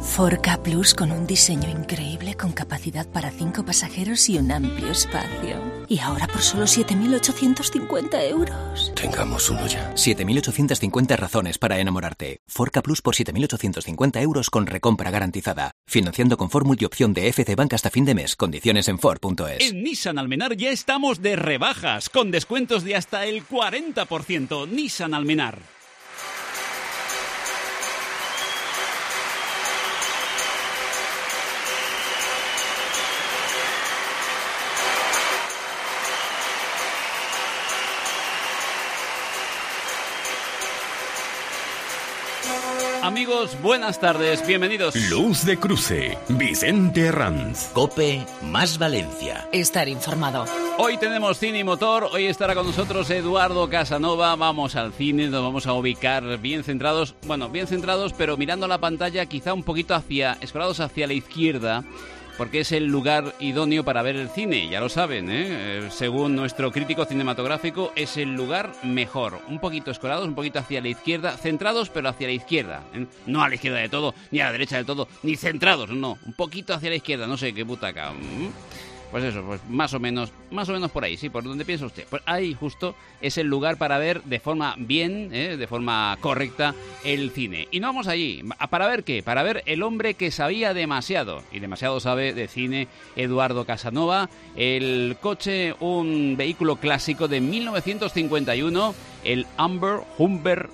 Ford-Ka Plus con un diseño increíble con capacidad para 5 pasajeros y un amplio espacio. Y ahora por solo 7.850 euros. Tengamos uno ya. 7.850 razones para enamorarte. Ford-Ka Plus por 7.850 euros con recompra garantizada. Financiando con Ford Multiopción de FC Bank hasta fin de mes. Condiciones en Ford.es. En Nissan Almenar ya estamos de rebajas, con descuentos de hasta el 40%. Nissan Almenar. Amigos, buenas tardes, bienvenidos. Luz de Cruce, Vicente Herranz. COPE más Valencia. Estar informado. Hoy tenemos cine y motor, hoy estará con nosotros Eduardo Casanova. Vamos al cine, nos vamos a ubicar bien centrados, pero mirando la pantalla quizá un poquito escorados hacia la izquierda, porque es el lugar idóneo para ver el cine, ya lo saben, según nuestro crítico cinematográfico, es el lugar mejor. Un poquito escorados, un poquito hacia la izquierda, centrados, pero hacia la izquierda. No a la izquierda de todo, ni a la derecha del todo, ni centrados, no. Un poquito hacia la izquierda, no sé qué butaca. Pues eso, pues más o menos por ahí, sí, por donde piensa usted. Pues ahí justo es el lugar para ver de forma de forma correcta el cine. Y no vamos allí. ¿Para ver qué? Para ver El hombre que sabía demasiado. Y demasiado sabe de cine Eduardo Casanova. El coche, un vehículo clásico de 1951, el Humber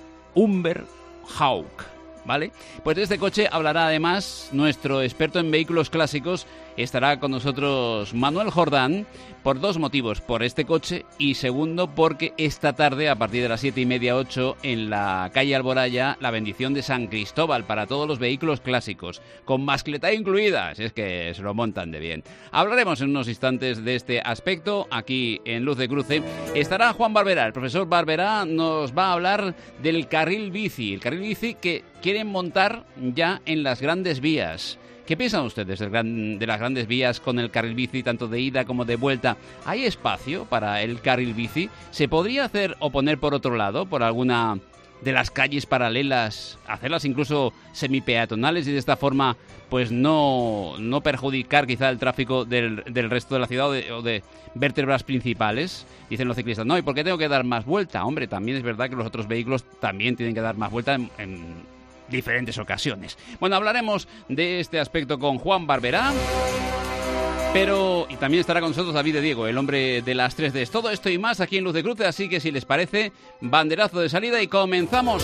Hawk. ¿Vale? Pues de este coche hablará además nuestro experto en vehículos clásicos. Estará con nosotros Manuel Jordán por dos motivos: por este coche y segundo porque esta tarde a partir de las 7:30, 8 en la calle Alboraya, la bendición de San Cristóbal para todos los vehículos clásicos, con mascleta incluida, si es que se lo montan de bien. Hablaremos en unos instantes de este aspecto aquí en Luz de Cruce. Estará Juan Barberá, el profesor Barberá nos va a hablar del carril bici, el carril bici que quieren montar ya en las grandes vías. ¿Qué piensan ustedes de las grandes vías con el carril bici, tanto de ida como de vuelta? ¿Hay espacio para el carril bici? ¿Se podría hacer o poner por otro lado, por alguna de las calles paralelas, hacerlas incluso semipeatonales y de esta forma pues no perjudicar quizá el tráfico del resto de la ciudad o de vértebras principales? Dicen los ciclistas, no, ¿y por qué tengo que dar más vuelta? Hombre, también es verdad que los otros vehículos también tienen que dar más vuelta en diferentes ocasiones. Bueno, hablaremos de este aspecto con Juan Barberá, y también estará con nosotros David de Diego, el hombre de las 3Ds. Todo esto y más aquí en Luz de Cruce, así que si les parece, banderazo de salida y comenzamos.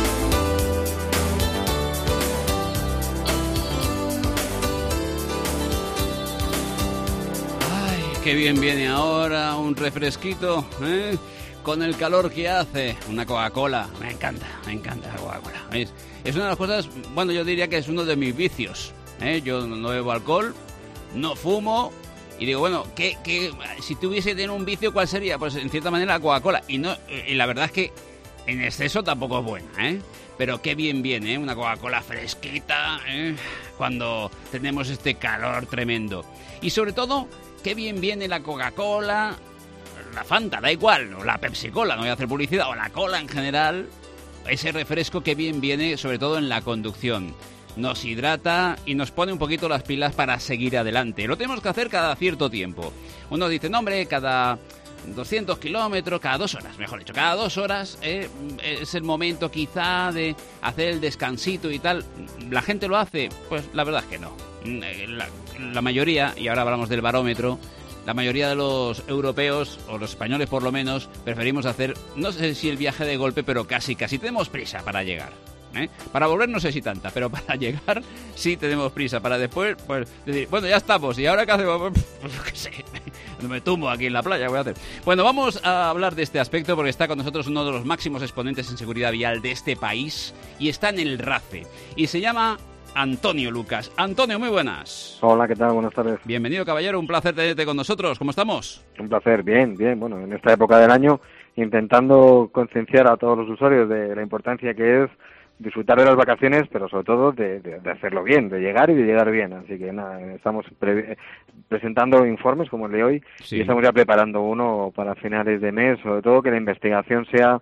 Ay, qué bien viene ahora un refresquito, con el calor que hace. Una Coca-Cola, me encanta la Coca-Cola. Es una de las cosas, bueno, yo diría que es uno de mis vicios. Yo no bebo alcohol, no fumo, y digo, bueno, si tuviese tener un vicio, ¿cuál sería? Pues en cierta manera la Coca-Cola. Y la verdad es que en exceso tampoco es buena, Pero qué bien viene, una Coca-Cola fresquita, cuando tenemos este calor tremendo. Y sobre todo, qué bien viene la Coca-Cola, la Fanta, da igual, o la Pepsi-Cola, no voy a hacer publicidad, o la cola en general. Ese refresco que bien viene, sobre todo en la conducción. Nos hidrata y nos pone un poquito las pilas para seguir adelante. Lo tenemos que hacer cada cierto tiempo. Uno dice, no hombre, cada 200 kilómetros, cada 2 horas, mejor dicho, cada 2 horas es el momento quizá de hacer el descansito y tal. ¿La gente lo hace? Pues la verdad es que no. La mayoría, y ahora hablamos del barómetro, la mayoría de los europeos, o los españoles por lo menos, preferimos hacer, no sé si el viaje de golpe, pero casi. Tenemos prisa para llegar. Para volver no sé si tanta, pero para llegar sí tenemos prisa. Para después, pues, decir, bueno, ya estamos, ¿y ahora qué hacemos? Pues qué sé, me tumbo aquí en la playa, voy a hacer. Bueno, vamos a hablar de este aspecto porque está con nosotros uno de los máximos exponentes en seguridad vial de este país y está en el RACE. Y se llama Antonio Lucas. Antonio, muy buenas. Hola, ¿qué tal? Buenas tardes. Bienvenido, caballero, un placer tenerte con nosotros. ¿Cómo estamos? Un placer, bien. Bueno, en esta época del año, intentando concienciar a todos los usuarios de la importancia que es disfrutar de las vacaciones, pero sobre todo de hacerlo bien, de llegar y de llegar bien. Así que nada, estamos presentando informes como el de hoy, sí. Y estamos ya preparando uno para finales de mes, sobre todo que la investigación sea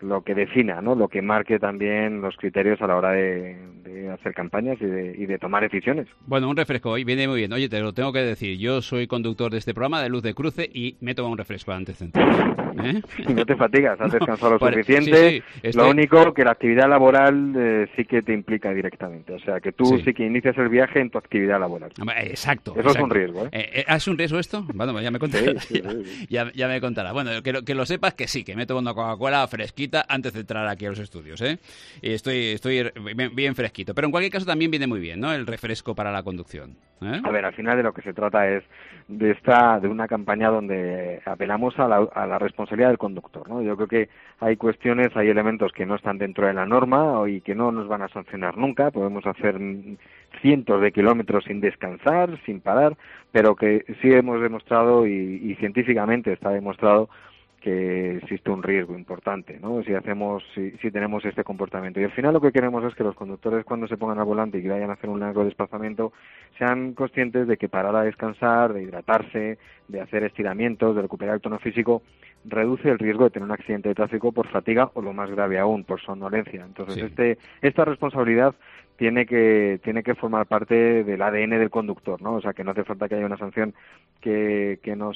lo que defina, ¿no? Lo que marque también los criterios a la hora de hacer campañas y de tomar decisiones. Bueno, un refresco hoy viene muy bien. Oye, te lo tengo que decir. Yo soy conductor de este programa de Luz de Cruce y me he tomado un refresco antes de entrar. Y no te fatigas, has descansado lo suficiente. Sí, estoy... Lo único que la actividad laboral sí que te implica directamente. O sea, que tú sí que inicias el viaje en tu actividad laboral. Exacto. Eso es un riesgo, ¿Es un riesgo esto? Bueno, ya me contarás. Sí. Ya me contarás. Bueno, que lo sepas que sí, que me he tomado una Coca-Cola fresquita antes de entrar aquí a los estudios, Y estoy bien fresquito. Pero en cualquier caso también viene muy bien, ¿no? El refresco para la conducción. A ver, al final de lo que se trata es de una campaña donde apelamos a la responsabilidad del conductor, ¿no? Yo creo que hay cuestiones, hay elementos que no están dentro de la norma y que no nos van a sancionar nunca. Podemos hacer cientos de kilómetros sin descansar, sin parar, pero que sí hemos demostrado y científicamente está demostrado que existe un riesgo importante, ¿no? Si tenemos este comportamiento. Y al final lo que queremos es que los conductores, cuando se pongan al volante y que vayan a hacer un largo desplazamiento, sean conscientes de que parar a descansar, de hidratarse, de hacer estiramientos, de recuperar el tono físico, reduce el riesgo de tener un accidente de tráfico por fatiga o, lo más grave aún, por somnolencia. Entonces, esta responsabilidad tiene que formar parte del ADN del conductor, ¿no? O sea, que no hace falta que haya una sanción que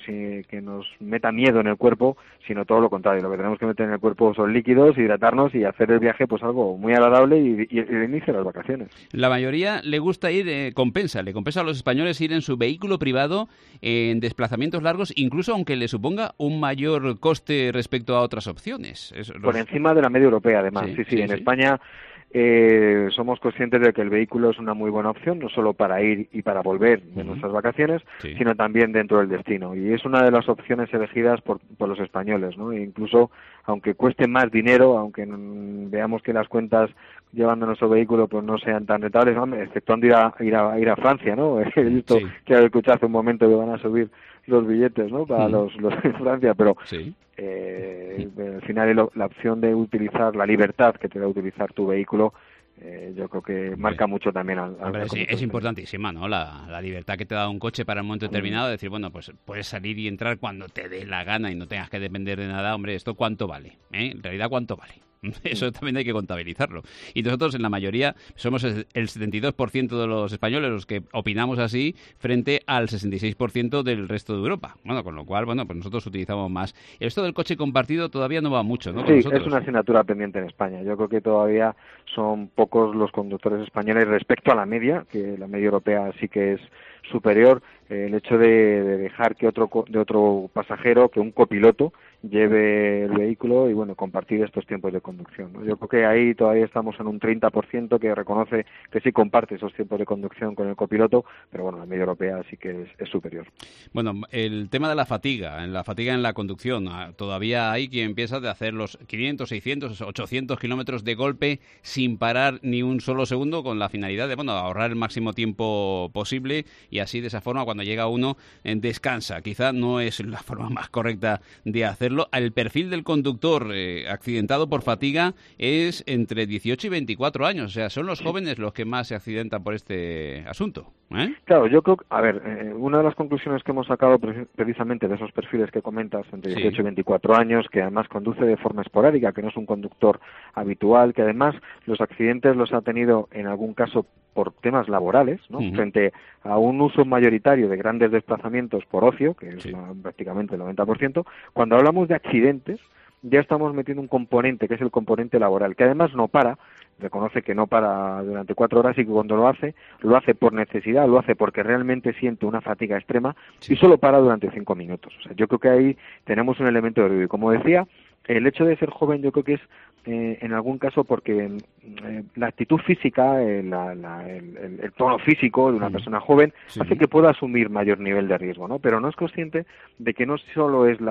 nos meta miedo en el cuerpo, sino todo lo contrario. Lo que tenemos que meter en el cuerpo son líquidos, hidratarnos y hacer el viaje pues algo muy agradable y el inicio de las vacaciones. La mayoría le gusta ir, le compensa a los españoles ir en su vehículo privado en desplazamientos largos, incluso aunque le suponga un mayor coste respecto a otras opciones. Por encima de la media europea, además. Sí. En España somos conscientes de que el vehículo es una muy buena opción, no solo para ir y para volver de nuestras vacaciones, sino también dentro del destino. Y es una de las opciones elegidas por los españoles, ¿no? E incluso, aunque cueste más dinero, aunque veamos que las cuentas llevando nuestro vehículo pues no sean tan rentables, exceptuando ir a Francia, ¿no? He visto que escuché hace un momento que van a subir los billetes, ¿no? Para los de Francia, pero al final la opción de utilizar la libertad que te da utilizar tu vehículo, yo creo que marca mucho también al es importantísima, ¿no? La libertad que te da un coche para un momento determinado, decir, bueno, pues puedes salir y entrar cuando te dé la gana y no tengas que depender de nada. Hombre, ¿esto cuánto vale? En realidad, ¿cuánto vale? Eso también hay que contabilizarlo. Y nosotros, en la mayoría, somos el 72% de los españoles los que opinamos así frente al 66% del resto de Europa. Bueno, con lo cual, pues nosotros utilizamos más. Esto del coche compartido todavía no va mucho, ¿no? Sí, es una asignatura pendiente en España. Yo creo que todavía son pocos los conductores españoles respecto a la media, que la media europea sí que es superior. El hecho de dejar que otro pasajero, que un copiloto, lleve el vehículo y, bueno, compartir estos tiempos de conducción, ¿no? Yo creo que ahí todavía estamos en un 30% que reconoce que sí comparte esos tiempos de conducción con el copiloto, pero bueno, la media europea sí que es superior. Bueno, el tema de la fatiga en la conducción, todavía hay quien empieza de hacer los 500, 600, 800 kilómetros de golpe sin parar ni un solo segundo, con la finalidad de, ahorrar el máximo tiempo posible y así, de esa forma, cuando llega uno, descansa. Quizá no es la forma más correcta de hacerlo. El perfil del conductor accidentado por fatiga es entre 18 y 24 años. O sea, son los jóvenes los que más se accidentan por este asunto. Claro, yo creo que, una de las conclusiones que hemos sacado precisamente de esos perfiles que comentas, entre 18 y 24 años, que además conduce de forma esporádica, que no es un conductor habitual, que además los accidentes los ha tenido en algún caso por temas laborales, ¿no? Frente a un uso mayoritario de grandes desplazamientos por ocio, que es prácticamente el 90%, cuando hablamos de accidentes, ya estamos metiendo un componente, que es el componente laboral, que además no para, reconoce que no para durante 4 horas y que cuando lo hace por necesidad, lo hace porque realmente siente una fatiga extrema y solo para durante 5 minutos. O sea, yo creo que ahí tenemos un elemento de riesgo. Y como decía, el hecho de ser joven yo creo que es en algún caso porque la actitud física, el tono físico de una persona joven hace que pueda asumir mayor nivel de riesgo, ¿no? Pero no es consciente de que no solo es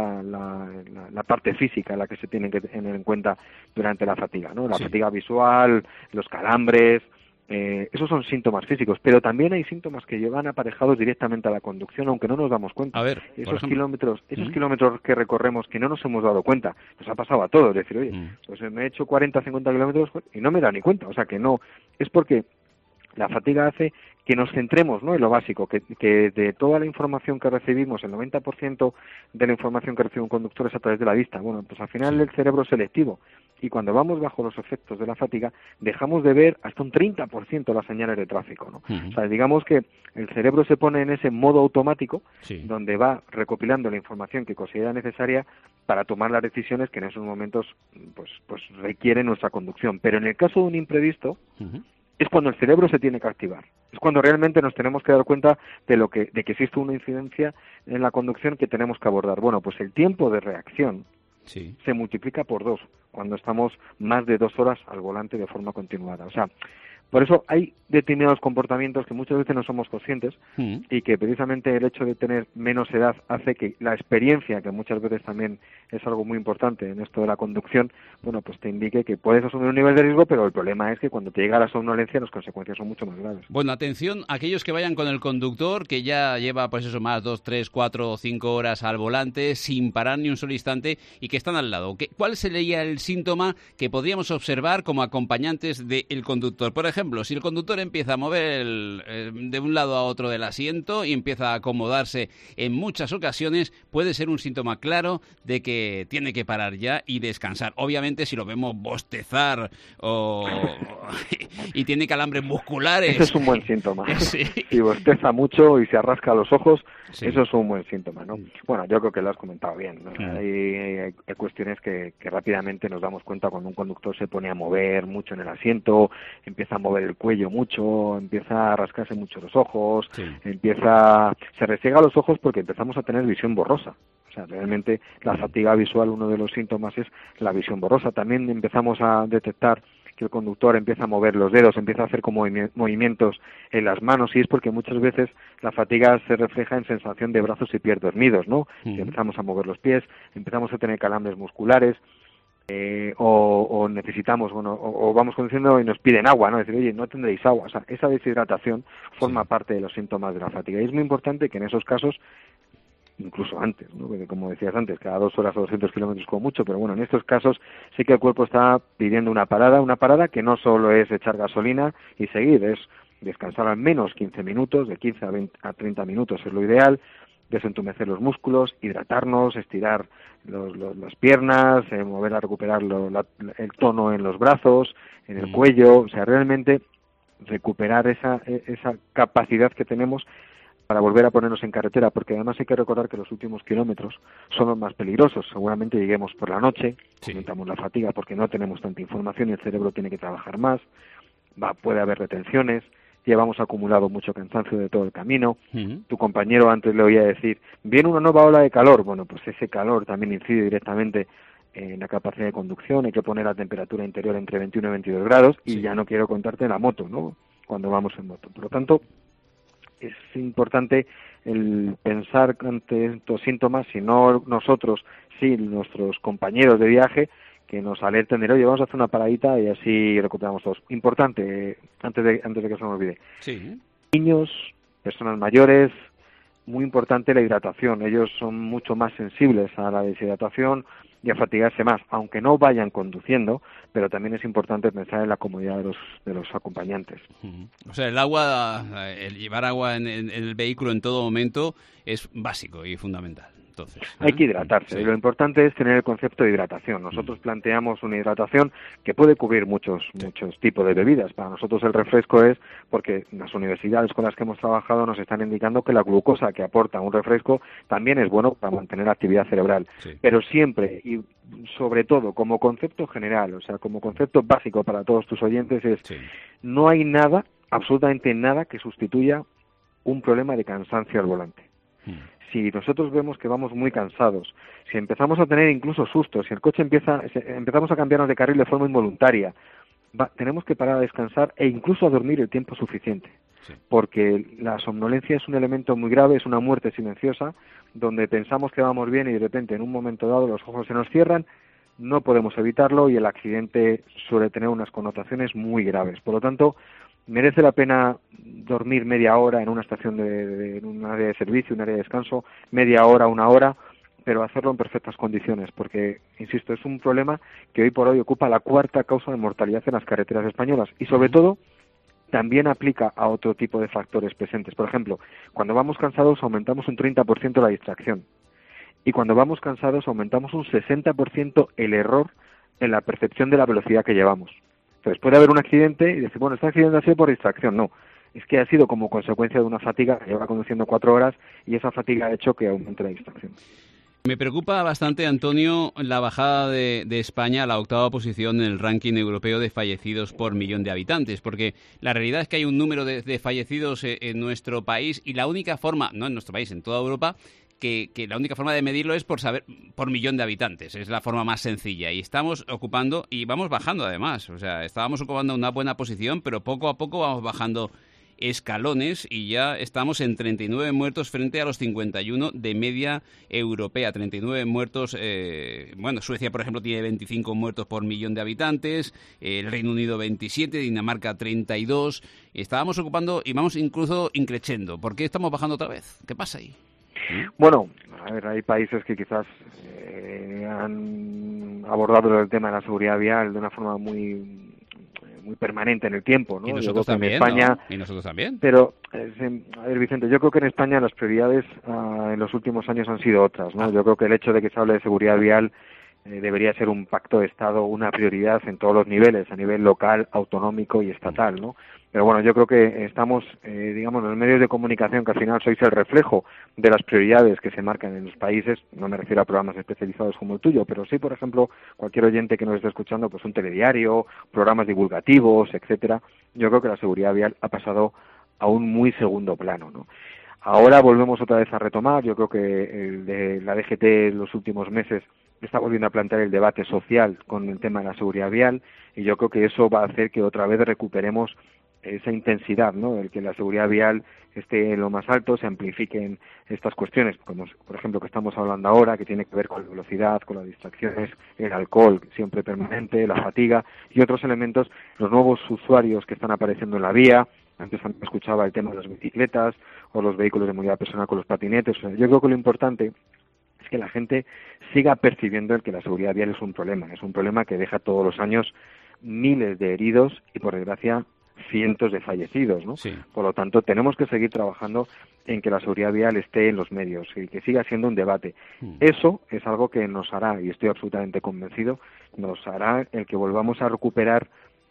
la parte física la que se tiene que tener en cuenta durante la fatiga, ¿no? La fatiga visual, los calambres, esos son síntomas físicos, pero también hay síntomas que llevan aparejados directamente a la conducción, aunque no nos damos cuenta. A ver, esos kilómetros que recorremos que no nos hemos dado cuenta, nos ha pasado a todos, decir, oye, pues me he hecho 40, 50 kilómetros y no me he dado ni cuenta, o sea que no, es porque La fatiga hace que nos centremos, ¿no?, en lo básico, que de toda la información que recibimos, el 90% de la información que recibe un conductor es a través de la vista. Bueno, pues al final el cerebro es selectivo, y cuando vamos bajo los efectos de la fatiga, dejamos de ver hasta un 30% las señales de tráfico, ¿no? O sea, digamos que el cerebro se pone en ese modo automático, donde va recopilando la información que considera necesaria para tomar las decisiones que en esos momentos pues requieren nuestra conducción. Pero en el caso de un imprevisto, es cuando el cerebro se tiene que activar. Es cuando realmente nos tenemos que dar cuenta de que existe una incidencia en la conducción que tenemos que abordar. Bueno, pues el tiempo de reacción se multiplica por 2 cuando estamos más de 2 horas al volante de forma continuada. O sea, por eso hay determinados comportamientos que muchas veces no somos conscientes y que precisamente el hecho de tener menos edad hace que la experiencia, que muchas veces también es algo muy importante en esto de la conducción, bueno, pues te indique que puedes asumir un nivel de riesgo, pero el problema es que cuando te llega la somnolencia las consecuencias son mucho más graves. Bueno, atención a aquellos que vayan con el conductor que ya lleva pues eso más 2, 3, 4 o 5 horas al volante sin parar ni un solo instante y que están al lado. ¿Cuál sería el síntoma que podríamos observar como acompañantes del conductor? Por ejemplo, si el conductor empieza a mover de un lado a otro del asiento y empieza a acomodarse en muchas ocasiones, puede ser un síntoma claro de que tiene que parar ya y descansar. Obviamente, si lo vemos bostezar y tiene calambres musculares... Ese es un buen síntoma. Si bosteza mucho y se arrasca los ojos, eso es un buen síntoma, ¿no? Bueno, yo creo que lo has comentado bien, ¿no? Hay cuestiones que rápidamente nos damos cuenta cuando un conductor se pone a mover mucho en el asiento, empieza a mover el cuello mucho, empieza a rascarse mucho los ojos, se resiega los ojos porque empezamos a tener visión borrosa. O sea, realmente la fatiga visual, uno de los síntomas es la visión borrosa. También empezamos a detectar que el conductor empieza a mover los dedos, empieza a hacer como movimientos en las manos, y es porque muchas veces la fatiga se refleja en sensación de brazos y pies dormidos, ¿no? Empezamos a mover los pies, empezamos a tener calambres musculares, o necesitamos, o vamos conduciendo y nos piden agua, ¿no? Decir, oye, no tendréis agua. O sea, esa deshidratación forma parte de los síntomas de la fatiga. Y es muy importante que en esos casos, incluso antes, ¿no? Porque como decías antes, cada 2 horas o 200 kilómetros como mucho, pero bueno, en estos casos sí que el cuerpo está pidiendo una parada que no solo es echar gasolina y seguir, es descansar al menos 15 minutos, de 15 a 30 minutos es lo ideal, desentumecer los músculos, hidratarnos, estirar las piernas, mover a recuperar el tono en los brazos, en el cuello, o sea, realmente recuperar esa capacidad que tenemos para volver a ponernos en carretera, porque además hay que recordar que los últimos kilómetros son los más peligrosos. Seguramente lleguemos por la noche, aumentamos la fatiga porque no tenemos tanta información y el cerebro tiene que trabajar más, puede haber retenciones, llevamos acumulado mucho cansancio de todo el camino. Tu compañero antes le oía decir, viene una nueva ola de calor. Bueno, pues ese calor también incide directamente en la capacidad de conducción. Hay que poner la temperatura interior entre 21 y 22 grados y ya no quiero contarte la moto, ¿no? Cuando vamos en moto. Por lo tanto, es importante el pensar ante estos síntomas, si no nosotros, sí nuestros compañeros de viaje, que nos alerten de, oye, vamos a hacer una paradita y así recuperamos todos. Importante, antes de que se me olvide. Niños, personas mayores, muy importante la hidratación. Ellos son mucho más sensibles a la deshidratación y a fatigarse más, aunque no vayan conduciendo, pero también es importante pensar en la comodidad de los acompañantes. O sea, el llevar agua en el vehículo en todo momento es básico y fundamental. Entonces, hay que hidratarse, y lo importante es tener el concepto de hidratación. Nosotros planteamos una hidratación que puede cubrir muchos tipos de bebidas. Para nosotros el refresco es porque las universidades con las que hemos trabajado nos están indicando que la glucosa que aporta un refresco también es bueno para mantener actividad cerebral. Pero siempre y sobre todo como concepto general, o sea, como concepto básico para todos tus oyentes es no hay nada, absolutamente nada que sustituya un problema de cansancio al volante. Si nosotros vemos que vamos muy cansados, si empezamos a tener incluso sustos, si el coche empezamos a cambiarnos de carril de forma involuntaria, tenemos que parar a descansar e incluso a dormir el tiempo suficiente, porque la somnolencia es un elemento muy grave, es una muerte silenciosa, donde pensamos que vamos bien y de repente en un momento dado los ojos se nos cierran, no podemos evitarlo y el accidente suele tener unas connotaciones muy graves. Por lo tanto, merece la pena dormir media hora en una estación en un área de servicio, un área de descanso, media hora, 1 hora, pero hacerlo en perfectas condiciones, porque, insisto, es un problema que hoy por hoy ocupa la 4ª causa de mortalidad en las carreteras españolas y, sobre todo, también aplica a otro tipo de factores presentes. Por ejemplo, cuando vamos cansados aumentamos un 30% la distracción, y cuando vamos cansados aumentamos un 60% el error en la percepción de la velocidad que llevamos. Entonces puede haber un accidente y decir, bueno, este accidente ha sido por distracción. No, es que ha sido como consecuencia de una fatiga, que lleva conduciendo 4 horas y esa fatiga ha hecho que aumente la distracción. Me preocupa bastante, Antonio, la bajada de España a la 8ª posición en el ranking europeo de fallecidos por millón de habitantes, porque la realidad es que hay un número de fallecidos en nuestro país y la única forma, no en nuestro país, en toda Europa, que la única forma de medirlo es por saber por millón de habitantes. Es la forma más sencilla y estamos ocupando, y vamos bajando además, o sea, estábamos ocupando una buena posición, pero poco a poco vamos bajando escalones y ya estamos en 39 muertos frente a los 51 de media europea. 39 muertos, bueno, Suecia, por ejemplo, tiene 25 muertos por millón de habitantes, el Reino Unido 27, Dinamarca 32. Estábamos ocupando y vamos incluso increciendo. ¿Por qué estamos bajando otra vez? ¿Qué pasa ahí? Bueno, a ver, hay países que quizás han abordado el tema de la seguridad vial de una forma muy permanente en el tiempo, ¿no? Y nosotros también, en España, ¿no? Y nosotros también. Pero, a ver, Vicente, yo creo que en España las prioridades en los últimos años han sido otras, ¿no? Yo creo que el hecho de que se hable de seguridad vial debería ser un pacto de Estado, una prioridad en todos los niveles, a nivel local, autonómico y estatal, ¿no? Pero bueno, yo creo que estamos, digamos, en los medios de comunicación, que al final sois el reflejo de las prioridades que se marcan en los países. No me refiero a programas especializados como el tuyo, pero sí, por ejemplo, cualquier oyente que nos esté escuchando, pues un telediario, programas divulgativos, etcétera. Yo creo que la seguridad vial ha pasado a un muy segundo plano, ¿no? Ahora volvemos otra vez a retomar. Yo creo que la DGT en los últimos meses está volviendo a plantear el debate social con el tema de la seguridad vial, y yo creo que eso va a hacer que otra vez recuperemos esa intensidad, ¿no? El que la seguridad vial esté en lo más alto, se amplifiquen estas cuestiones, como por ejemplo que estamos hablando ahora, que tiene que ver con la velocidad, con las distracciones, el alcohol siempre permanente, la fatiga y otros elementos, los nuevos usuarios que están apareciendo en la vía. Antes también escuchaba el tema de las bicicletas o los vehículos de movilidad personal con los patinetes. O sea, yo creo que lo importante es que la gente siga percibiendo el que la seguridad vial es un problema que deja todos los años miles de heridos y, por desgracia, cientos de fallecidos, ¿no? Sí. Por lo tanto, tenemos que seguir trabajando en que la seguridad vial esté en los medios y que siga siendo un debate. Eso es algo que nos hará, y estoy absolutamente convencido, nos hará el que volvamos a recuperar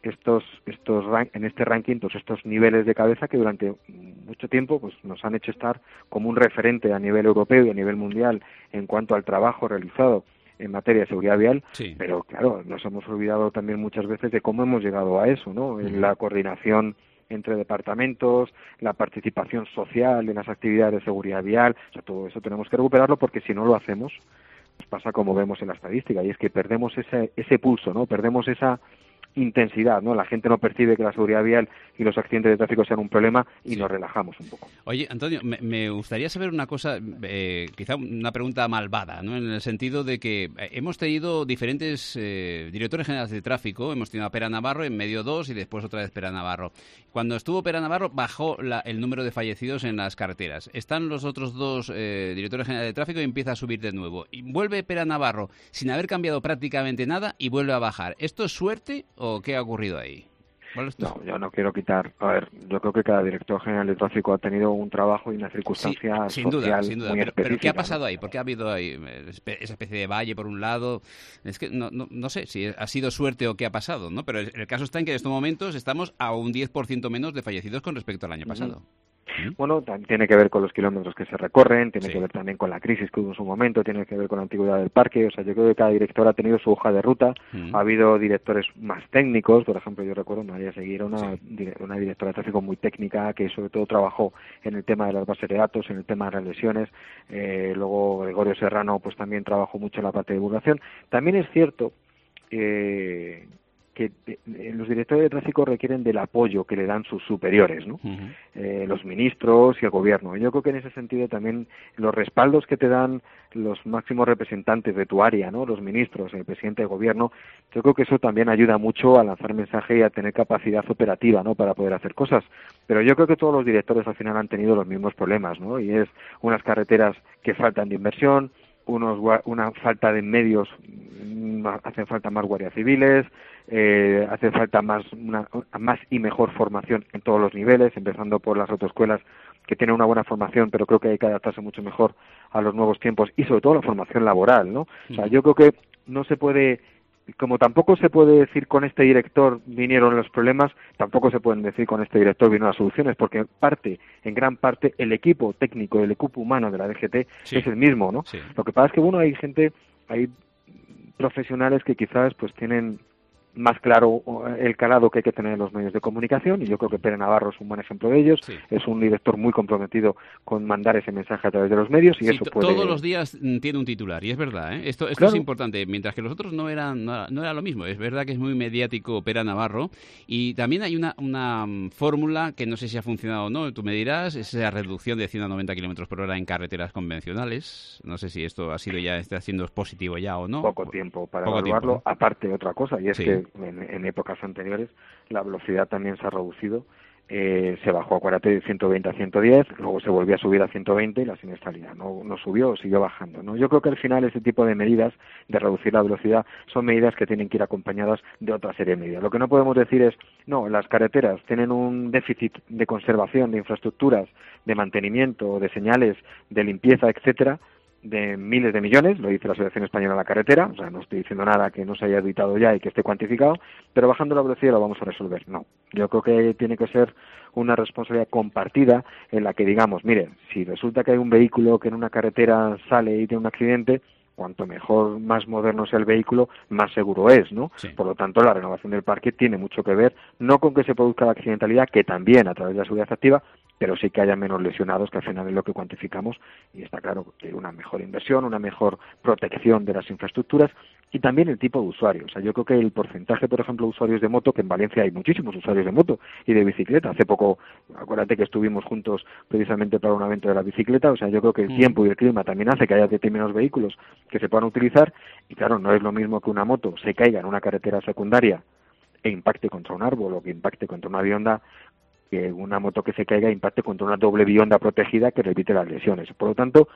en este ranking, todos estos niveles de cabeza que durante mucho tiempo pues nos han hecho estar como un referente a nivel europeo y a nivel mundial en cuanto al trabajo realizado en materia de seguridad vial, sí. Pero claro, nos hemos olvidado también muchas veces de cómo hemos llegado a eso, ¿no? En la coordinación entre departamentos, la participación social en las actividades de seguridad vial, o sea, todo eso tenemos que recuperarlo, porque si no lo hacemos, nos pasa como vemos en la estadística, y es que perdemos ese pulso, ¿no? Perdemos esa intensidad, ¿no? La gente no percibe que la seguridad vial y los accidentes de tráfico sean un problema y sí. Nos relajamos un poco. Oye, Antonio, me gustaría saber una cosa, quizá una pregunta malvada, ¿no? En el sentido de que hemos tenido diferentes directores generales de tráfico. Hemos tenido a Pera Navarro, en medio 2 y después otra vez Pera Navarro. Cuando estuvo Pera Navarro bajó el número de fallecidos en las carreteras. Están los otros dos directores generales de tráfico y empieza a subir de nuevo. Y vuelve Pera Navarro sin haber cambiado prácticamente nada y vuelve a bajar. ¿Esto es suerte o qué ha ocurrido ahí? No, yo no quiero quitar. A ver, yo creo que cada director general de tráfico ha tenido un trabajo y una circunstancia sin social duda, muy específica. Pero ¿qué ha pasado ahí? ¿Por qué ha habido ahí esa especie de valle por un lado? Es que no sé si ha sido suerte o qué ha pasado, ¿no? Pero el caso está en que en estos momentos estamos a un 10% menos de fallecidos con respecto al año pasado. Bueno, también tiene que ver con los kilómetros que se recorren, tiene que ver también con la crisis que hubo en su momento, tiene que ver con la antigüedad del parque. O sea, yo creo que cada director ha tenido su hoja de ruta. Ha habido directores más técnicos, por ejemplo, yo recuerdo María Seguir, una directora de tráfico muy técnica que sobre todo trabajó en el tema de las bases de datos, en el tema de las lesiones. Luego Gregorio Serrano pues también trabajó mucho en la parte de divulgación. También es cierto que los directores de tráfico requieren del apoyo que le dan sus superiores, ¿no? Los ministros y el gobierno. Yo creo que en ese sentido también los respaldos que te dan los máximos representantes de tu área, ¿no? Los ministros, el presidente del gobierno, yo creo que eso también ayuda mucho a lanzar mensaje y a tener capacidad operativa, ¿no? Para poder hacer cosas. Pero yo creo que todos los directores al final han tenido los mismos problemas, ¿no? Y es unas carreteras que faltan de inversión, una falta de medios hacen falta más guardias civiles, hace falta más y mejor formación en todos los niveles, empezando por las autoescuelas que tienen una buena formación, pero creo que hay que adaptarse mucho mejor a los nuevos tiempos y sobre todo la formación laboral, ¿no? O sea, yo creo que no se puede, como tampoco se puede decir con este director vinieron los problemas, tampoco se pueden decir con este director vinieron las soluciones, porque en gran parte, el equipo técnico, el equipo humano de la DGT es el mismo, ¿no? Sí. Lo que pasa es que, bueno, hay profesionales que quizás pues tienen más claro el calado que hay que tener en los medios de comunicación, y yo creo que Pere Navarro es un buen ejemplo de ellos. Sí. Es un director muy comprometido con mandar ese mensaje a través de los medios, y eso puede... Todos los días tiene un titular, y es verdad, ¿eh? Esto claro. Es importante, mientras que los otros no era lo mismo. Es verdad que es muy mediático Pere Navarro, y también hay una fórmula que no sé si ha funcionado o no, tú me dirás, es la reducción de 100 a 90 kilómetros por hora en carreteras convencionales. No sé si esto ha sido ya, está siendo positivo ya o no. Poco tiempo para evaluarlo, ¿no? Aparte otra cosa, y es que en épocas anteriores la velocidad también se ha reducido, se bajó de 120 a 110, luego se volvió a subir a 120 y la siniestralidad no subió, siguió bajando, ¿no? Yo creo que al final ese tipo de medidas de reducir la velocidad son medidas que tienen que ir acompañadas de otra serie de medidas. Lo que no podemos decir es, no, las carreteras tienen un déficit de conservación, de infraestructuras, de mantenimiento, de señales, de limpieza, etcétera, de miles de millones, lo dice la Asociación Española de la Carretera, o sea, no estoy diciendo nada que no se haya editado ya y que esté cuantificado, pero bajando la velocidad lo vamos a resolver. No, yo creo que tiene que ser una responsabilidad compartida en la que digamos, mire, si resulta que hay un vehículo que en una carretera sale y tiene un accidente, cuanto mejor, más moderno sea el vehículo, más seguro es, ¿no? Sí. Por lo tanto, la renovación del parque tiene mucho que ver, no con que se produzca la accidentalidad, que también a través de la seguridad activa, pero sí que haya menos lesionados, que al final es lo que cuantificamos, y está claro que una mejor inversión, una mejor protección de las infraestructuras, y también el tipo de usuario. O sea, yo creo que el porcentaje, por ejemplo, de usuarios de moto, que en Valencia hay muchísimos usuarios de moto y de bicicleta. Hace poco, acuérdate que estuvimos juntos precisamente para un evento de la bicicleta. O sea, yo creo que el tiempo y el clima también hace que haya determinados vehículos que se puedan utilizar. Y claro, no es lo mismo que una moto se caiga en una carretera secundaria e impacte contra un árbol o que impacte contra una bionda, que una moto que se caiga impacte contra una doble bionda protegida que evite las lesiones. Por lo tanto,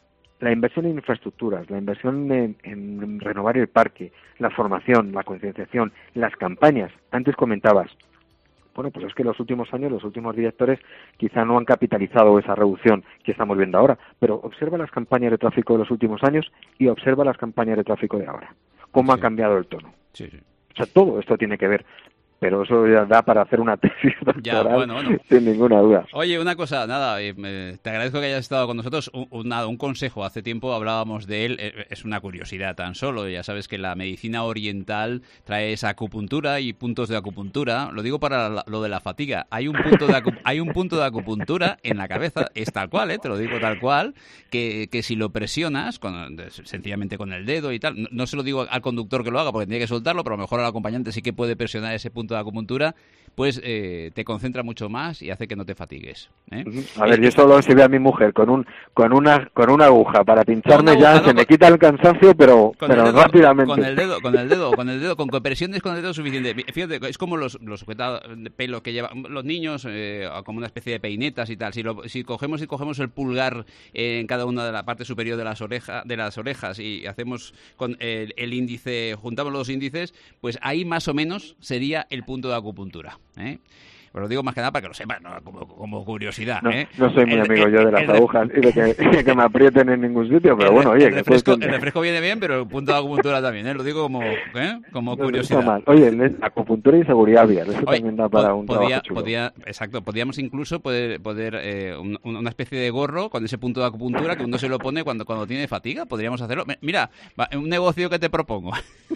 la inversión en infraestructuras, la inversión en renovar el parque, la formación, la concienciación, las campañas. Antes comentabas, bueno, pues es que los últimos años, los últimos directores quizá no han capitalizado esa reducción que estamos viendo ahora, pero observa las campañas de tráfico de los últimos años y observa las campañas de tráfico de ahora. ¿Cómo ha cambiado el tono? Sí. O sea, todo esto tiene que ver. Pero eso ya da para hacer una tesis doctoral, bueno. Sin ninguna duda. Oye, una cosa, te agradezco que hayas estado con nosotros. Un consejo, hace tiempo hablábamos de él, es una curiosidad tan solo. Ya sabes que la medicina oriental trae esa acupuntura y puntos de acupuntura. Lo digo para lo de la fatiga. Hay un punto de acupuntura en la cabeza, es tal cual, te lo digo tal cual, que si lo presionas, sencillamente con el dedo y tal, no se lo digo al conductor que lo haga porque tiene que soltarlo, pero a lo mejor al acompañante sí que puede presionar ese punto de acupuntura, pues te concentra mucho más y hace que no te fatigues, ¿eh? A ver, yo solo si veo a mi mujer con una aguja para pincharme se me quita el cansancio, pero rápidamente. Con el dedo, con presiones con el dedo suficiente. Fíjate, es como los sujetados de pelo que llevan los niños, como una especie de peinetas y tal. Si cogemos el pulgar en cada una de la parte superior de las orejas y hacemos con el índice, juntamos los dos índices, pues ahí más o menos sería el punto de acupuntura, ¿eh? Os lo digo más que nada para que lo sepan, ¿no? como curiosidad, ¿eh? No soy muy amigo yo de las agujas y de que me aprieten en ningún sitio, pero bueno, oye... El refresco viene bien, pero el punto de acupuntura también, ¿eh? Lo digo como curiosidad. No está mal. Oye, acupuntura y seguridad vial, eso también da para un trabajo chulo. Exacto, podríamos incluso poder una especie de gorro con ese punto de acupuntura que uno se lo pone cuando tiene fatiga, podríamos hacerlo. Mira, un negocio que te propongo.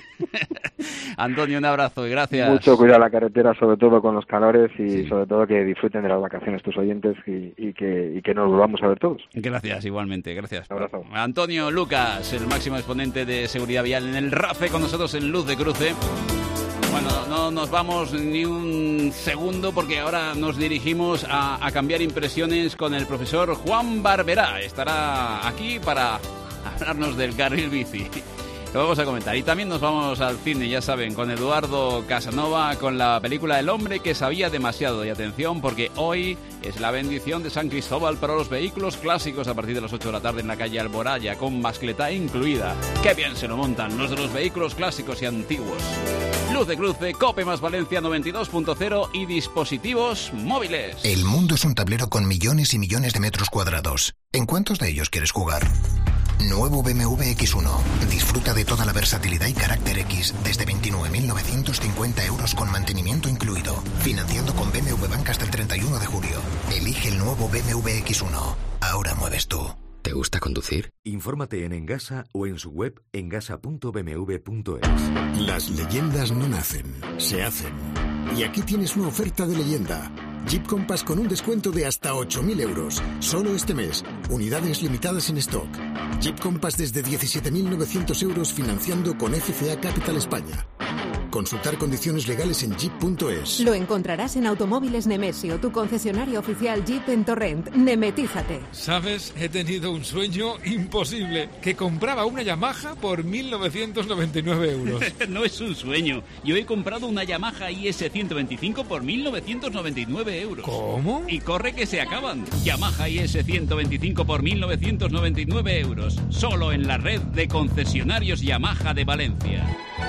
Antonio, un abrazo y gracias. Mucho cuidado la carretera, sobre todo con los calores y sobre todo que disfruten de las vacaciones tus oyentes y que nos volvamos a ver todos. Gracias, igualmente, gracias. Un abrazo. Antonio Lucas, el máximo exponente de seguridad vial en el RAFE, con nosotros en Luz de Cruce. Bueno, no nos vamos ni un segundo porque ahora nos dirigimos a cambiar impresiones con el profesor Juan Barberá. Estará aquí para hablarnos del carril bici. Lo vamos a comentar. Y también nos vamos al cine, ya saben, con Eduardo Casanova, con la película El hombre que sabía demasiado. Y atención, porque hoy es la bendición de San Cristóbal para los vehículos clásicos a partir de las 8 de la tarde en la calle Alboraya, con mascletá incluida. ¡Qué bien se lo montan los de los vehículos clásicos y antiguos! Luz de cruce, COPE más Valencia 92.0 y dispositivos móviles. El mundo es un tablero con millones y millones de metros cuadrados. ¿En cuántos de ellos quieres jugar? Nuevo BMW X1. Disfruta de toda la versatilidad y carácter X desde 29.950 euros con mantenimiento incluido. Financiando con BMW Bank hasta el 31 de julio. Elige el nuevo BMW X1. Ahora mueves tú. ¿Te gusta conducir? Infórmate en Engasa o en su web engasa.bmw.es. Las leyendas no nacen, se hacen. Y aquí tienes una oferta de leyenda. Jeep Compass con un descuento de hasta 8.000 euros. Solo este mes. Unidades limitadas en stock. Jeep Compass desde 17.900 euros financiando con FCA Capital España. Consultar condiciones legales en jeep.es. Lo encontrarás en Automóviles Nemesio, tu concesionario oficial Jeep en Torrent. Nemetízate. ¿Sabes? He tenido un sueño imposible. Que compraba una Yamaha por 1.999 euros. No es un sueño. Yo he comprado una Yamaha IS125 por 1.999 euros. ¿Cómo? Y corre que se acaban. Yamaha IS125 por 1.999 euros. Solo en la red de concesionarios Yamaha de Valencia.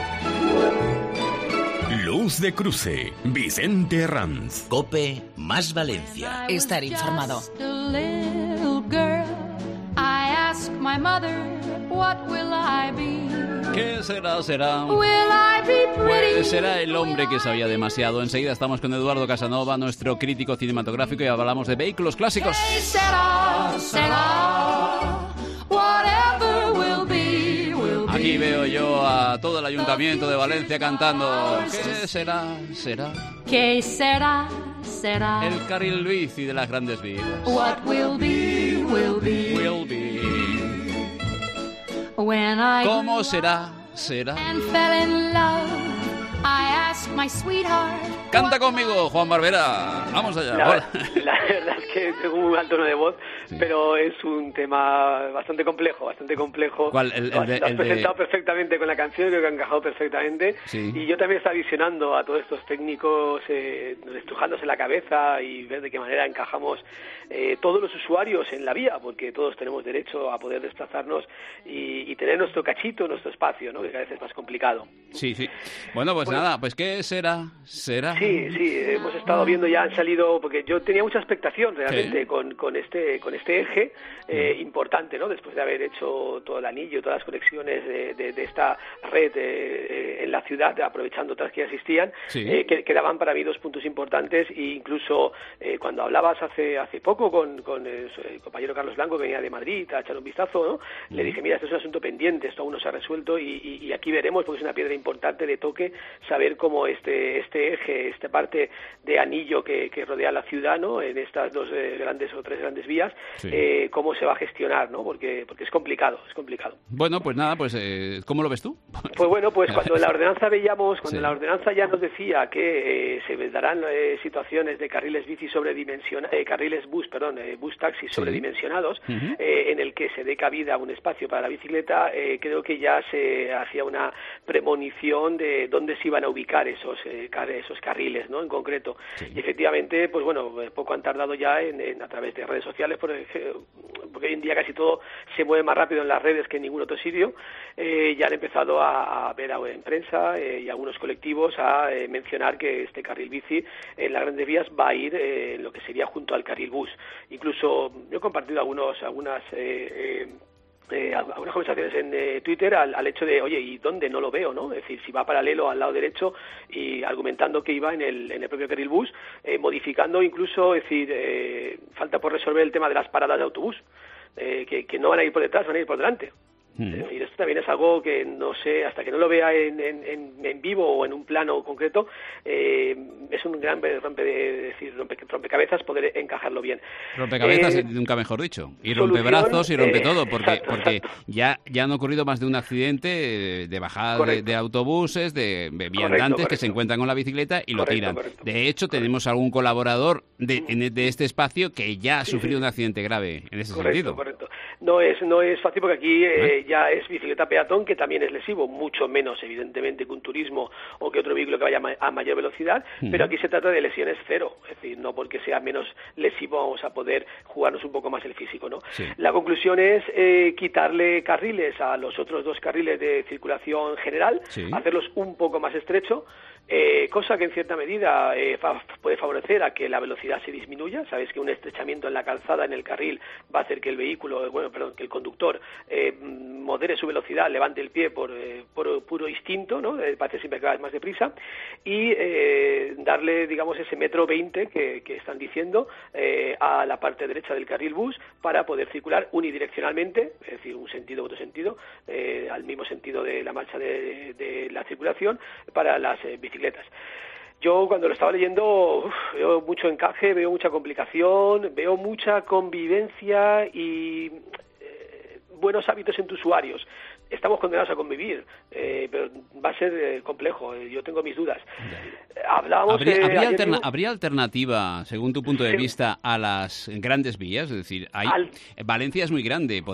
Luz de cruce, Vicente Herranz. COPE más Valencia. Estar informado. ¿Qué será? Pues será el hombre que sabía demasiado. Enseguida estamos con Eduardo Casanova, nuestro crítico cinematográfico, y hablamos de vehículos clásicos. Aquí veo yo a todo el ayuntamiento de Valencia cantando. ¿Qué será? ¿Qué será? El carril bici de las grandes vías. What will be, will be. Will be. When I ¿Cómo será? And fell in love, I asked my sweetheart. Canta conmigo, Juan Barbera. Vamos allá. La verdad es que tengo un mal tono de voz, sí. Pero es un tema bastante complejo. ¿Cuál? Lo has presentado perfectamente con la canción, creo que ha encajado perfectamente. Sí. Y yo también estaba visionando a todos estos técnicos estrujándose la cabeza y ver de qué manera encajamos todos los usuarios en la vía, porque todos tenemos derecho a poder desplazarnos y tener nuestro cachito, nuestro espacio, ¿no? Que cada vez es más complicado. Sí. Bueno, pues nada, pues ¿qué será? Sí, hemos estado viendo, ya han salido, porque yo tenía mucha expectación realmente con este eje importante, ¿no? Después de haber hecho todo el anillo, todas las conexiones de esta red en la ciudad, aprovechando otras que ya existían, que daban para mí 2 puntos importantes, e incluso cuando hablabas hace poco con el compañero Carlos Blanco, que venía de Madrid a echar un vistazo, ¿no? Le dije, mira, esto es un asunto pendiente, esto aún no se ha resuelto y aquí veremos, porque es una piedra importante de toque, saber cómo este eje, esta parte de anillo que rodea la ciudad, ¿no? En estas 2 grandes o 3 grandes vías, cómo se va a gestionar, ¿no? Porque es complicado. Bueno, pues nada, pues ¿cómo lo ves tú? Pues bueno, pues cuando en la ordenanza la ordenanza ya nos decía que se darán situaciones de carriles bici sobredimensionados, bus taxi sobredimensionados, en el que se dé cabida a un espacio para la bicicleta, creo que ya se hacía una premonición de dónde se iban a ubicar esos carriles, ¿no? En concreto. Y efectivamente, pues bueno, poco han tardado ya a través de redes sociales, porque hoy en día casi todo se mueve más rápido en las redes que en ningún otro sitio. Ya han empezado a ver en prensa y algunos colectivos a mencionar que este carril bici en las grandes vías va a ir en lo que sería junto al carril bus. Incluso yo he compartido algunas conversaciones en Twitter al hecho de, oye, ¿y dónde no lo veo, no? Es decir, si va paralelo al lado derecho, y argumentando que iba en el propio carril bus, modificando incluso, es decir, falta por resolver el tema de las paradas de autobús, que no van a ir por detrás, van a ir por delante. Y esto también es algo que no sé, hasta que no lo vea en vivo o en un plano concreto, es un gran rompecabezas poder encajarlo bien. Rompecabezas, nunca mejor dicho. Y rompebrazos y rompe todo, porque ya han ocurrido más de un accidente de bajada de autobuses, de viandantes que se encuentran con la bicicleta y lo tiran. De hecho, tenemos algún colaborador de este espacio que ya ha sufrido un accidente grave en ese sentido. Correcto. No es fácil porque aquí ya es bicicleta peatón, que también es lesivo, mucho menos evidentemente que un turismo o que otro vehículo que vaya a mayor velocidad, pero aquí se trata de lesiones cero, es decir, no porque sea menos lesivo vamos a poder jugarnos un poco más el físico, ¿no? Sí. La conclusión es quitarle carriles a los otros 2 carriles de circulación general, hacerlos un poco más estrecho, cosa que en cierta medida puede favorecer a que la velocidad se disminuya. Sabéis que un estrechamiento en la calzada, en el carril, va a hacer que que el conductor modere su velocidad, levante el pie por puro instinto, ¿no? Parece siempre que va más deprisa, y darle, digamos, ese 1,20 m que están diciendo a la parte derecha del carril bus para poder circular unidireccionalmente, es decir, un sentido u otro sentido, al mismo sentido de la marcha de la circulación para las bicicletas. Yo cuando lo estaba leyendo veo mucho encaje, veo mucha complicación, veo mucha convivencia y buenos hábitos entre usuarios. Estamos condenados a convivir, pero va a ser complejo. Yo tengo mis dudas. ¿Habría alternativa, según tu punto de vista, a las grandes vías? Es decir, Valencia es muy grande.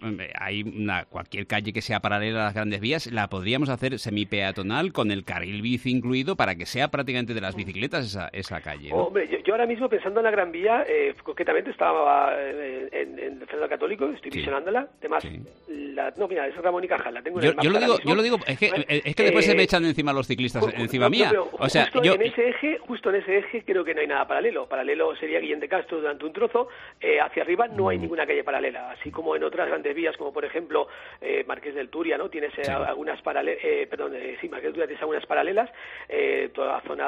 Cualquier calle que sea paralela a las grandes vías la podríamos hacer semipeatonal con el carril bici incluido para que sea prácticamente de las bicicletas esa calle, ¿no? Hombre, yo ahora mismo pensando en la Gran Vía, concretamente estaba en el Centro Católico, estoy visionándola. Además, mira, es Ramón y Cajal, la tengo en el mapa. Yo lo digo, es que después se me echan encima los ciclistas, encima mía. O sea, justo en ese eje creo que no hay nada paralelo. Paralelo sería Guillén de Castro durante un trozo. Hacia arriba no hay ninguna calle paralela. Así como en otras grandes vías, como por ejemplo Marqués del Turia, ¿no? Tienes algunas paralelas, Marqués del Turia tienes algunas paralelas, toda la zona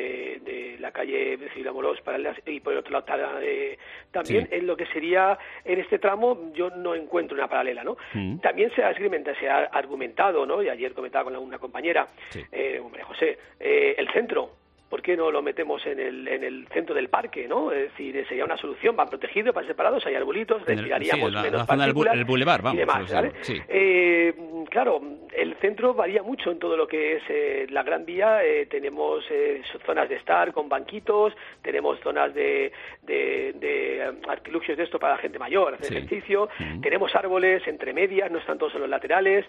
de la calle Civil Amorós paralelas, y por el otro lado también en lo que sería en este tramo yo no encuentro una paralela, ¿no? También se ha argumentado, ¿no? Y ayer comentaba con una compañera, María José, el centro. ¿Por qué no lo metemos en el centro del parque, no? Es decir, sería una solución, van protegidos, van separados, hay arbolitos, respiraríamos menos partículas el bulevar, vamos, y demás, ¿vale? Sí. Claro, el centro varía mucho en todo lo que es la Gran Vía. Tenemos zonas de estar con banquitos, tenemos zonas de artilugios de esto para la gente mayor, hacer ejercicio, tenemos árboles entre medias, no están todos en los laterales.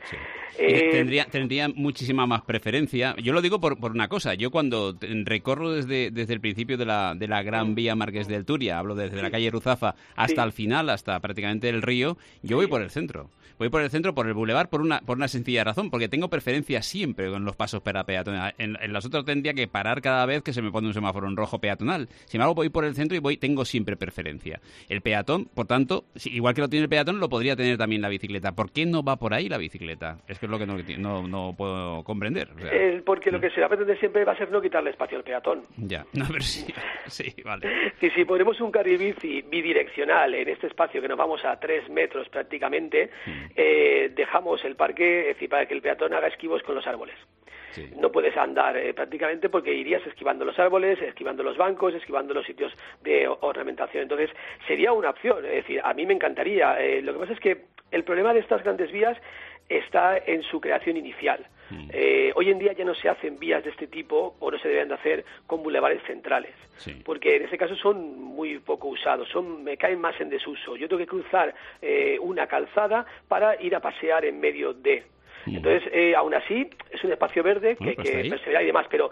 Tendría muchísima más preferencia. Yo lo digo por una cosa, yo cuando recorro desde el principio de la Gran Vía Marqués del Turia, hablo desde la calle Ruzafa hasta el final, hasta prácticamente el río, yo voy por el centro. Voy por el centro, por el bulevar, por una sencilla razón, porque tengo preferencia siempre con los pasos para peatonal. En las otras tendría que parar cada vez que se me pone un semáforo en rojo peatonal. Sin embargo, voy por el centro y tengo siempre preferencia. El peatón, por tanto, igual que lo tiene el peatón, lo podría tener también la bicicleta. ¿Por qué no va por ahí la bicicleta? Es que es lo que no puedo comprender. O sea, porque lo que se va a pretender siempre va a ser no quitarle espacio al peatón. Ya, no, pero sí, vale. Si ponemos un carril bici bidireccional en este espacio que nos vamos a 3 metros prácticamente, dejamos el parque, es decir, para que el peatón haga esquivos con los árboles. No puedes andar prácticamente porque irías esquivando los árboles, esquivando los bancos, esquivando los sitios de ornamentación. Entonces, sería una opción. Es decir, a mí me encantaría. Lo que pasa es que el problema de estas grandes vías está en su creación inicial. Hoy en día ya no se hacen vías de este tipo, o no se deben de hacer con bulevares centrales, porque en ese caso son muy poco usados, me caen más en desuso. Yo tengo que cruzar una calzada para ir a pasear en medio de... Entonces, aún así, es un espacio verde que hay que perseverar y demás, pero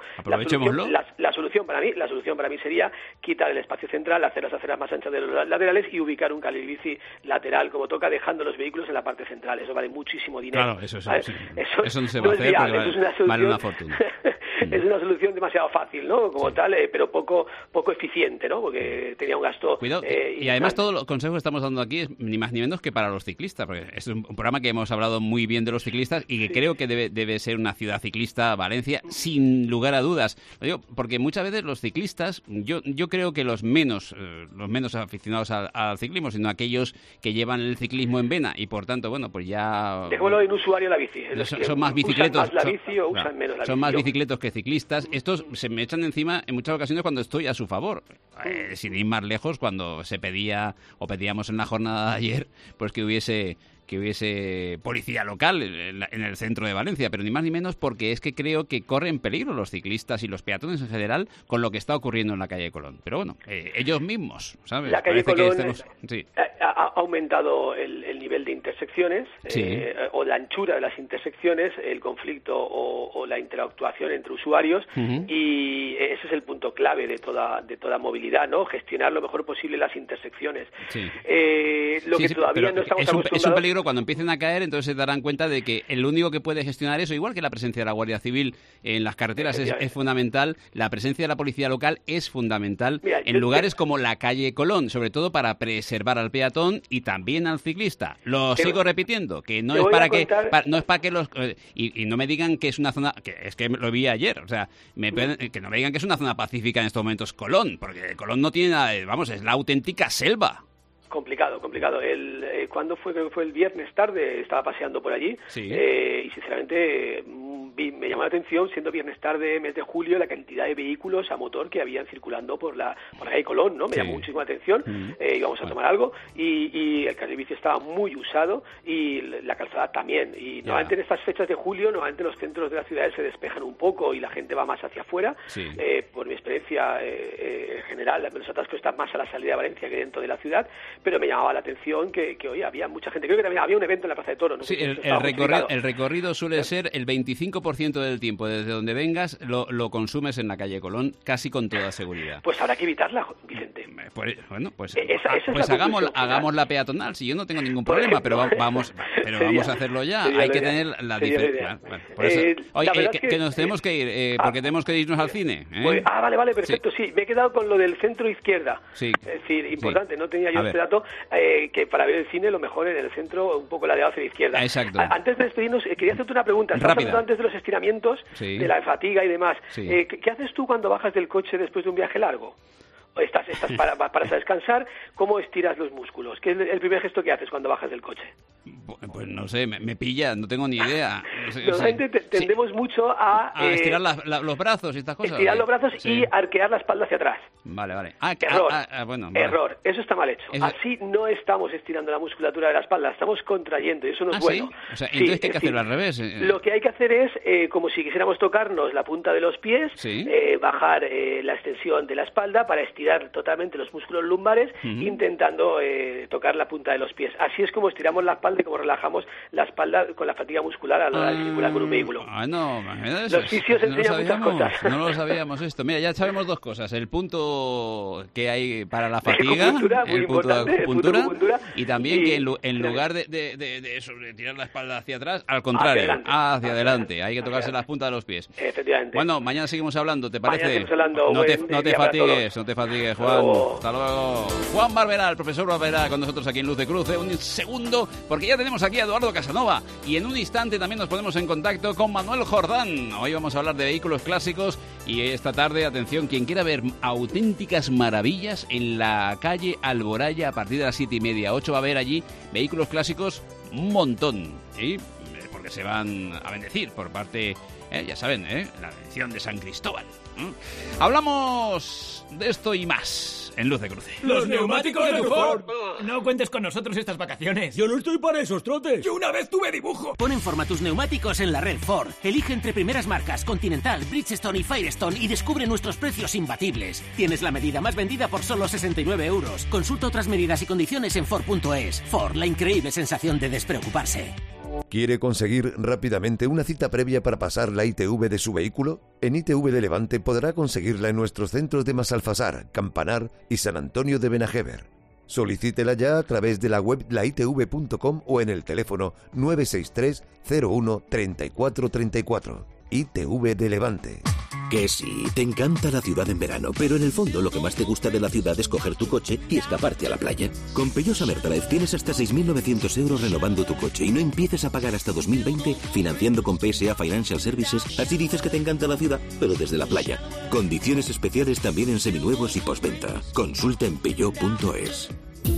la solución para mí sería quitar el espacio central, hacer las aceras más anchas de los laterales y ubicar un carril bici lateral como toca, dejando los vehículos en la parte central. Eso vale muchísimo dinero. Claro, eso no se va a hacer porque vale una fortuna. Es una solución demasiado fácil, ¿no? Como tal, pero poco eficiente, ¿no? Porque tenía un gasto... Cuidado, y además todos los consejos que estamos dando aquí es ni más ni menos que para los ciclistas, porque es un programa que hemos hablado muy bien de los ciclistas y que creo que debe ser una ciudad ciclista, Valencia, sin lugar a dudas. Lo digo porque muchas veces los ciclistas, yo creo que los menos aficionados al ciclismo, sino aquellos que llevan el ciclismo en vena y por tanto, bueno, pues ya... Dejémoslo en usuario de la bici. Son más bicicletos. Usan más la bici o usan menos la bici. Son más bicicletos que ciclistas. Estos se me echan encima en muchas ocasiones cuando estoy a su favor. Sin ir más lejos, cuando se pedía o pedíamos en la jornada de ayer, pues que hubiese policía local en el centro de Valencia, pero ni más ni menos porque es que creo que corren peligro los ciclistas y los peatones en general con lo que está ocurriendo en la calle Colón. Pero bueno, ellos mismos, ¿sabes? La calle Colón, ha aumentado el nivel de intersecciones o la anchura de las intersecciones, el conflicto o la interactuación entre usuarios, y ese es el punto clave de toda movilidad, ¿no? Gestionar lo mejor posible las intersecciones. Lo que todavía no estamos acostumbrados... Es un peligro cuando empiecen a caer, entonces se darán cuenta de que el único que puede gestionar eso, igual que la presencia de la Guardia Civil en las carreteras es fundamental, la presencia de la policía local es fundamental en lugares como la calle Colón, sobre todo para preservar al peatón y también al ciclista. Lo sigo repitiendo, que no es para que los... Y no me digan que es una zona... que es que lo vi ayer, o sea, que no me digan que es una zona pacífica en estos momentos Colón, porque Colón no tiene nada, vamos, es la auténtica selva. Complicado. ¿Cuándo fue? Creo que fue el viernes tarde, estaba paseando por allí y sinceramente me llamó la atención, siendo viernes tarde, mes de julio, la cantidad de vehículos a motor que habían circulando por la calle Colón, ¿no? Me llamó muchísima atención, íbamos a tomar algo y el carril bici estaba muy usado y la calzada también. Y normalmente en estas fechas de julio, normalmente los centros de las ciudades se despejan un poco y la gente va más hacia afuera. Por mi experiencia en general, los atascos están más a la salida de Valencia que dentro de la ciudad, pero me llamaba la atención que hoy había mucha gente. Creo que también había un evento en la Plaza de Toros. No sé el recorrido suele ser el 25% del tiempo desde donde vengas lo consumes en la calle Colón, casi con toda seguridad. Pues habrá que evitarla, Vicente. Pues hagamos la peatonal, si yo no tengo ningún problema, pero vamos a hacerlo ya. Hay que tener la diferencia. Oye, que nos tenemos que ir, porque tenemos que irnos al cine. Pues, vale, perfecto. Sí, me he quedado con lo del centro izquierda. Es decir, importante, no tenía yo este dato, que para ver el cine lo mejor en el centro, un poco ladeado hacia la izquierda. Exacto. Antes de despedirnos, quería hacerte una pregunta. Estabas hablando antes de los estiramientos, de la fatiga y demás. ¿Qué haces tú cuando bajas del coche después de un viaje largo? Estás para descansar, ¿cómo estiras los músculos? ¿Qué es el primer gesto que haces cuando bajas del coche? Pues no sé, me pilla, no tengo ni idea. Normalmente tendemos mucho a estirar los brazos y estas cosas. Estirar los brazos y arquear la espalda hacia atrás. Vale. Error, eso está mal hecho. Así no estamos estirando la musculatura de la espalda, estamos contrayendo y eso no es bueno. O sea, entonces hay que hacerlo al revés. Lo que hay que hacer es, como si quisiéramos tocarnos la punta de los pies, bajar la extensión de la espalda para estirar totalmente los músculos lumbares, intentando tocar la punta de los pies. Así es como estiramos la espalda y como relajamos la espalda con la fatiga muscular a la hora de circular con un vehículo. Los fisios enseñan muchas cosas. No lo sabíamos esto. Mira, ya sabemos dos cosas. El punto que hay para la fatiga, el punto de acupuntura, y también que en lugar de tirar la espalda hacia atrás, al contrario, hacia adelante. Hay que tocarse las puntas de los pies. Efectivamente. Bueno, mañana seguimos hablando, ¿te parece? Mañana seguimos hablando. No te fatigues, Juan. Hasta luego. Juan Barberá, el profesor Barberá, con nosotros aquí en Luz de Cruce. Un segundo, porque ya tenemos aquí a Eduardo Casanova y en un instante también nos ponemos en contacto con Manuel Jordán. Hoy vamos a hablar de vehículos clásicos y esta tarde, atención, quien quiera ver auténticas maravillas en la calle Alboraya a partir de las 7:30, 8 va a ver allí vehículos clásicos un montón, porque se van a bendecir por parte, ya saben, la bendición de San Cristóbal. Hablamos de esto y más en Luz de Cruce. ¡Los neumáticos de tu Ford! No cuentes con nosotros estas vacaciones. Yo no estoy para esos trotes. Yo una vez tuve dibujo. Pon en forma tus neumáticos en la red Ford. Elige entre primeras marcas Continental, Bridgestone y Firestone y descubre nuestros precios imbatibles. Tienes la medida más vendida por solo 69 euros. Consulta otras medidas y condiciones en Ford.es. Ford, la increíble sensación de despreocuparse. ¿Quiere conseguir rápidamente una cita previa para pasar la ITV de su vehículo? En ITV de Levante podrá conseguirla en nuestros centros de Masalfasar, Campanar y San Antonio de Benajever. Solicítela ya a través de la web laitv.com o en el teléfono 963 01 34 34. ITV de Levante. Que sí, te encanta la ciudad en verano, pero en el fondo lo que más te gusta de la ciudad es coger tu coche y escaparte a la playa. Con Peugeot Summer Drive tienes hasta 6.900 euros renovando tu coche y no empieces a pagar hasta 2020 financiando con PSA Financial Services. Así dices que te encanta la ciudad, pero desde la playa. Condiciones especiales también en seminuevos y postventa. Consulta en peugeot.es.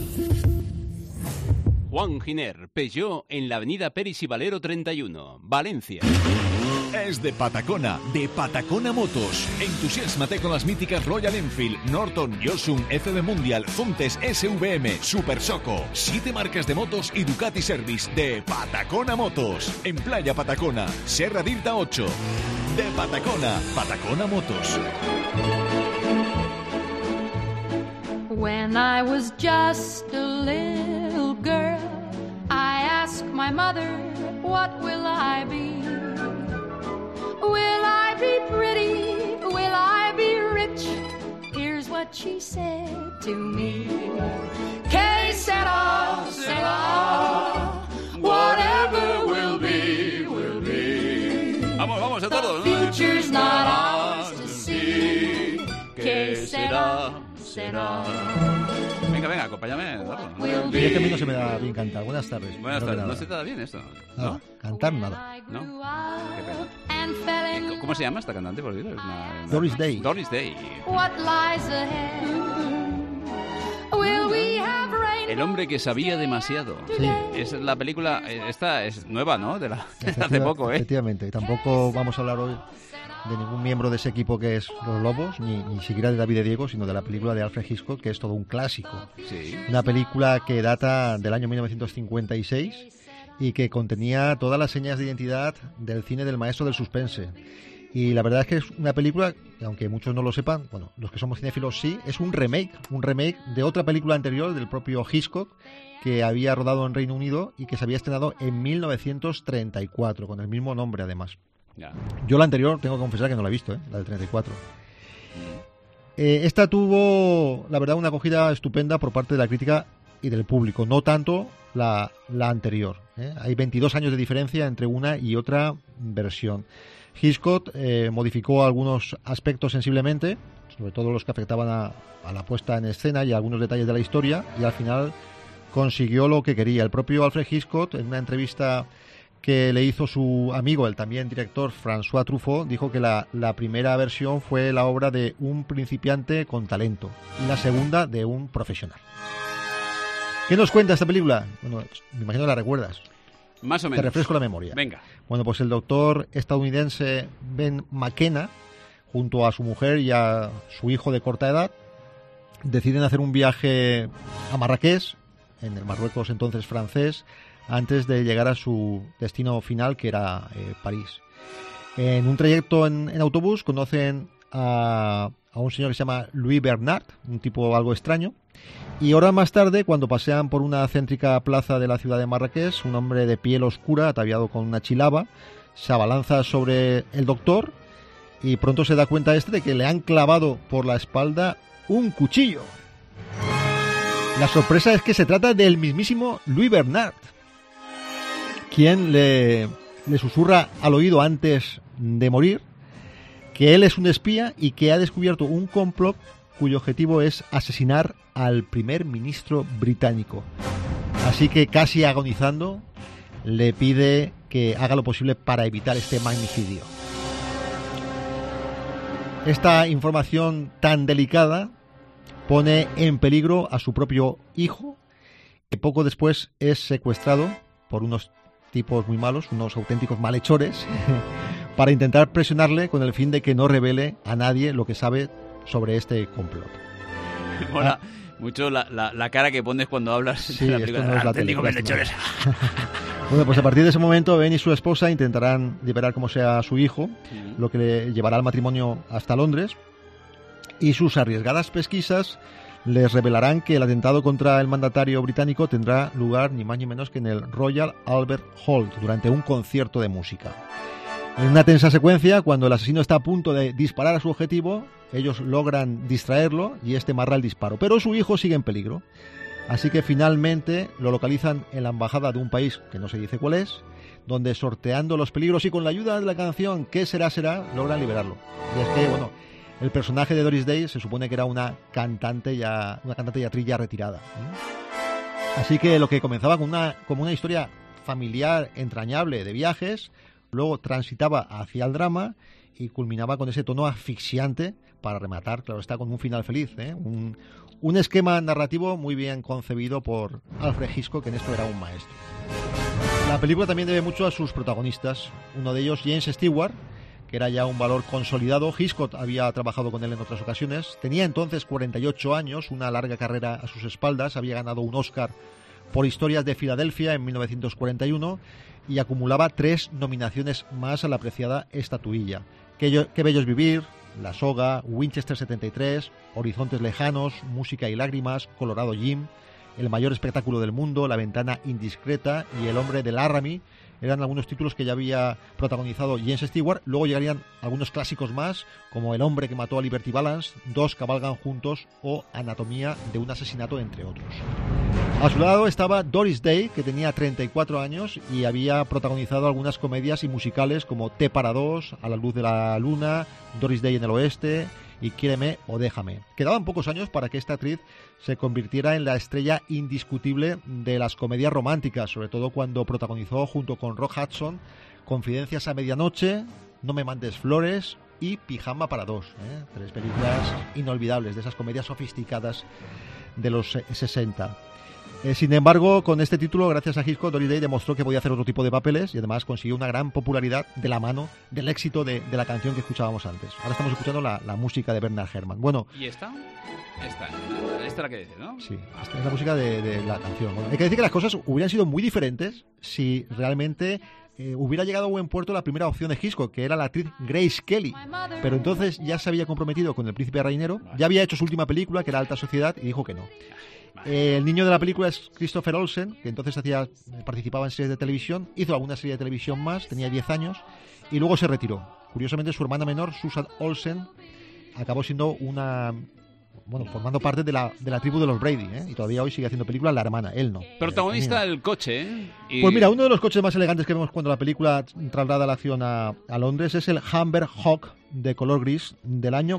Juan Giner, Peugeot, en la avenida Peris y Valero 31, Valencia. Es de Patacona Motos. Entusiasmate con las míticas Royal Enfield, Norton, Yosun, FB Mundial, Zontes, SVM, Super Soco. 7 marcas de motos y Ducati Service de Patacona Motos. En Playa Patacona, Serra d'Irta 8. De Patacona Motos. When I was just a little girl, I asked my mother, what will I be? Will I be pretty? Will I be rich? Here's what she said to me. Que sera, sera, whatever will be, will be. Vamos, a todos. The future's not ours to see. Que será, será. Venga, acompáñame, Eduardo. Y es que a mí no se me da bien cantar. Buenas tardes. Buenas tardes. ¿No se te da bien esto? Nada, ¿no? Cantar nada. ¿No? Qué pena. ¿Cómo se llama esta cantante, por Dios? Doris Day. Doris Day. What lies ahead? Will we have rain? El hombre que sabía demasiado. Sí. Es la película, esta es nueva, ¿no? De hace poco, ¿eh? Efectivamente. Y tampoco vamos a hablar hoy de ningún miembro de ese equipo que es Los Lobos, ni siquiera de David de Diego, sino de la película de Alfred Hitchcock, que es todo un clásico. Sí. Una película que data del año 1956 y que contenía todas las señas de identidad del cine del maestro del suspense. Y la verdad es que es una película, aunque muchos no lo sepan, bueno, los que somos cinéfilos sí, es un remake de otra película anterior del propio Hitchcock, que había rodado en Reino Unido y que se había estrenado en 1934, con el mismo nombre además. Ya. Yo la anterior tengo que confesar que no la he visto, la del 34. Esta tuvo, la verdad, una acogida estupenda por parte de la crítica y del público, no tanto la anterior. Hay 22 años de diferencia entre una y otra versión. Hitchcock modificó algunos aspectos sensiblemente, sobre todo los que afectaban a la puesta en escena y a algunos detalles de la historia, y al final consiguió lo que quería. El propio Alfred Hitchcock, en una entrevista que le hizo su amigo, el también director François Truffaut, dijo que la primera versión fue la obra de un principiante con talento y la segunda de un profesional. ¿Qué nos cuenta esta película? Bueno, me imagino que la recuerdas. Más o menos. Te refresco la memoria. Venga. Bueno, pues el doctor estadounidense Ben McKenna, junto a su mujer y a su hijo de corta edad, deciden hacer un viaje a Marrakech, en el Marruecos entonces francés, antes de llegar a su destino final, que era París. En un trayecto en autobús conocen a un señor que se llama Louis Bernard, un tipo algo extraño, y horas más tarde, cuando pasean por una céntrica plaza de la ciudad de Marrakech, un hombre de piel oscura, ataviado con una chilaba, se abalanza sobre el doctor y pronto se da cuenta de que le han clavado por la espalda un cuchillo. La sorpresa es que se trata del mismísimo Louis Bernard, quien le susurra al oído antes de morir que él es un espía y que ha descubierto un complot cuyo objetivo es asesinar al primer ministro británico. Así que, casi agonizando, le pide que haga lo posible para evitar este magnicidio. Esta información tan delicada pone en peligro a su propio hijo, que poco después es secuestrado por unos tipos muy malos, unos auténticos malhechores, para intentar presionarle con el fin de que no revele a nadie lo que sabe sobre este complot. Mola mucho la cara que pones cuando hablas sí, de la película. Esto no es la tele, malhechores. Bueno, pues a partir de ese momento Ben y su esposa intentarán liberar como sea a su hijo, lo que le llevará al matrimonio hasta Londres, y sus arriesgadas pesquisas les revelarán que el atentado contra el mandatario británico tendrá lugar ni más ni menos que en el Royal Albert Hall durante un concierto de música. En una tensa secuencia, cuando el asesino está a punto de disparar a su objetivo, ellos logran distraerlo y este marra el disparo, pero su hijo sigue en peligro. Así que finalmente lo localizan en la embajada de un país que no se dice cuál es, donde, sorteando los peligros y con la ayuda de la canción ¿Qué será, será?, logran liberarlo. Y es que, bueno, el personaje de Doris Day se supone que era una cantante y actriz ya retirada. Así que lo que comenzaba como una historia familiar entrañable de viajes, luego transitaba hacia el drama y culminaba con ese tono asfixiante para rematar, claro está, con un final feliz, un esquema narrativo muy bien concebido por Alfred Hitchcock, que en esto era un maestro. La película también debe mucho a sus protagonistas, uno de ellos James Stewart, que era ya un valor consolidado. Hitchcock había trabajado con él en otras ocasiones, tenía entonces 48 años, una larga carrera a sus espaldas, había ganado un Oscar por Historias de Filadelfia en 1941 y acumulaba 3 nominaciones más a la apreciada estatuilla. Qué bello es vivir, La Soga, Winchester 73, Horizontes Lejanos, Música y Lágrimas, Colorado Jim, El Mayor Espectáculo del Mundo, La Ventana Indiscreta y El Hombre de Laramie. Eran algunos títulos que ya había protagonizado James Stewart. Luego llegarían algunos clásicos más, como El hombre que mató a Liberty Balance, Dos cabalgan juntos o Anatomía de un asesinato, entre otros. A su lado estaba Doris Day, que tenía 34 años y había protagonizado algunas comedias y musicales como T para dos, A la luz de la luna, Doris Day en el oeste y Quiéreme o déjame. Quedaban pocos años para que esta actriz se convirtiera en la estrella indiscutible de las comedias románticas, sobre todo cuando protagonizó junto con Rock Hudson Confidencias a medianoche, No me mandes flores y Pijama para dos, 3 películas inolvidables de esas comedias sofisticadas de los 60. Sin embargo, con este título, gracias a Hitchcock, Doris Day demostró que podía hacer otro tipo de papeles y además consiguió una gran popularidad de la mano del éxito de la canción que escuchábamos antes. Ahora estamos escuchando la música de Bernard Herrmann. Bueno, ¿y esta? Esta es la que dice, ¿no? Sí, esta es la música de la canción. Bueno, hay que decir que las cosas hubieran sido muy diferentes si realmente hubiera llegado a buen puerto la primera opción de Hitchcock, que era la actriz Grace Kelly. Pero entonces ya se había comprometido con el príncipe Reinero, ya había hecho su última película, que era Alta Sociedad, y dijo que no. El niño de la película es Christopher Olsen, que entonces participaba en series de televisión, hizo alguna serie de televisión más, tenía 10 años, y luego se retiró. Curiosamente, su hermana menor, Susan Olsen, acabó siendo formando parte de la tribu de los Brady, y todavía hoy sigue haciendo películas, la hermana, él no. Protagonista del coche, ¿eh? Pues mira, uno de los coches más elegantes que vemos cuando la película traslada la acción a Londres es el Humber Hawk de color gris del año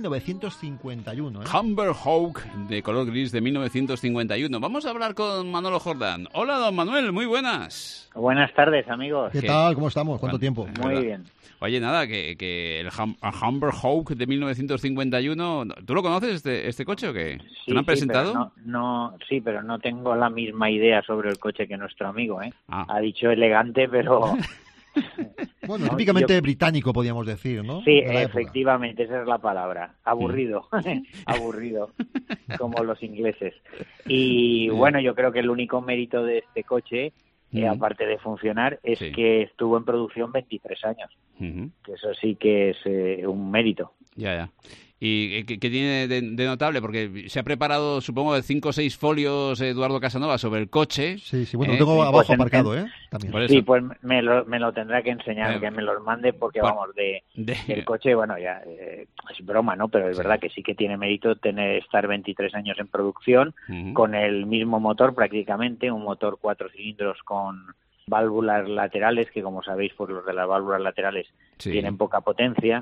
1951. Humber Hawk de color gris de 1951. Vamos a hablar con Manolo Jordán. Hola, don Manuel, muy buenas. Buenas tardes, amigos. ¿Qué tal? ¿Cómo estamos? ¿Cuánto tiempo? Muy bien. Oye, nada, que el Humber Hawk de 1951, ¿tú lo conoces este coche o qué? ¿Te lo han presentado? Sí, pero no tengo la misma idea sobre el coche que nuestro amigo, ¿eh? Ha dicho elegante, pero... Bueno, típicamente británico, podríamos decir, ¿no? Sí, efectivamente, esa es la palabra. Aburrido, aburrido, como los ingleses. Y bueno, yo creo que el único mérito de este coche, aparte de funcionar, es que estuvo en producción 23 años. Que eso sí que es un mérito. Ya. ¿Y qué tiene de notable? Porque se ha preparado, supongo, de 5 o 6 folios Eduardo Casanova sobre el coche. Sí, bueno, lo tengo abajo aparcado, También. Sí, pues me lo tendrá que enseñar, que me los mande, porque vamos, del coche, bueno, ya es broma, ¿no? Pero es verdad que sí que tiene mérito estar 23 años en producción, con el mismo motor prácticamente, un motor 4 cilindros con válvulas laterales, que como sabéis, pues los de las válvulas laterales tienen poca potencia.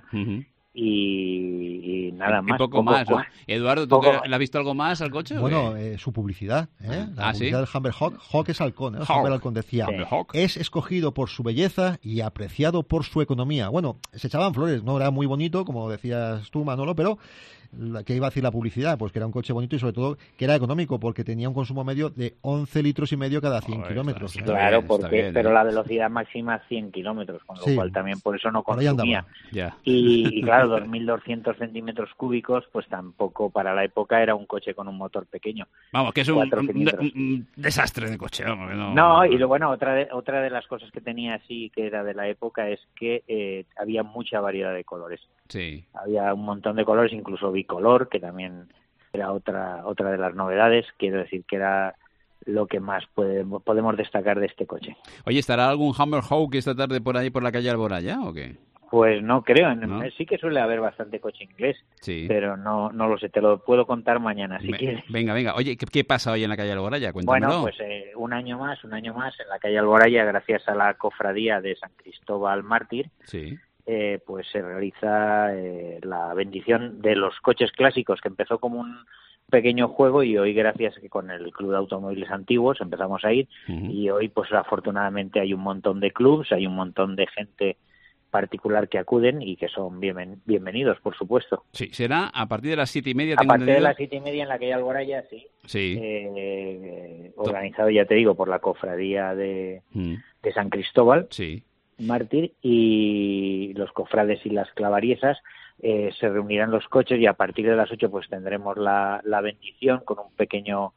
Y nada más. Y poco más, ¿no? Eduardo, ¿tú le has visto algo más al coche? Bueno, su publicidad, la publicidad del Humber Hawk. Hawk es halcón, Humber halcón decía. Es escogido por su belleza y apreciado por su economía. Bueno, se echaban flores, no era muy bonito, como decías tú, Manolo, pero ¿qué iba a decir la publicidad? Pues que era un coche bonito y sobre todo que era económico, porque tenía un consumo medio de 11 litros y medio cada 100 kilómetros. Claro, pero la velocidad máxima es 100 kilómetros, con lo cual también por eso no consumía. Y claro, 2.200 centímetros cúbicos, pues tampoco para la época era un coche con un motor pequeño. Vamos, que es un desastre de coche. Vamos, que no, y bueno, otra de las cosas que tenía así, que era de la época, es que había mucha variedad de colores. Sí. Había un montón de colores, incluso bicolor, que también era otra de las novedades. Quiero decir que era lo que más podemos destacar de este coche. Oye, ¿estará algún Humber Hawk esta tarde por ahí por la calle Alboraya o qué? Pues no creo, sí que suele haber bastante coche inglés, pero no lo sé, te lo puedo contar mañana si quieres. Venga, oye, ¿qué pasa hoy en la calle Alboraya? Cuéntamelo. Bueno, pues un año más en la calle Alboraya, gracias a la cofradía de San Cristóbal Mártir, pues se realiza la bendición de los coches clásicos, que empezó como un pequeño juego y hoy, gracias a que con el Club de Automóviles Antiguos empezamos a ir, y hoy pues afortunadamente hay un montón de clubs, hay un montón de gente particular que acuden y que son bienvenidos, por supuesto. Sí, será a partir de las 7:30. A partir de las 7:30 en la calle Alboraya, sí. Organizado, ya te digo, por la cofradía de San Cristóbal Mártir, y los cofrades y las clavariesas se reunirán los coches, y a partir de las 8 pues tendremos la bendición con un pequeño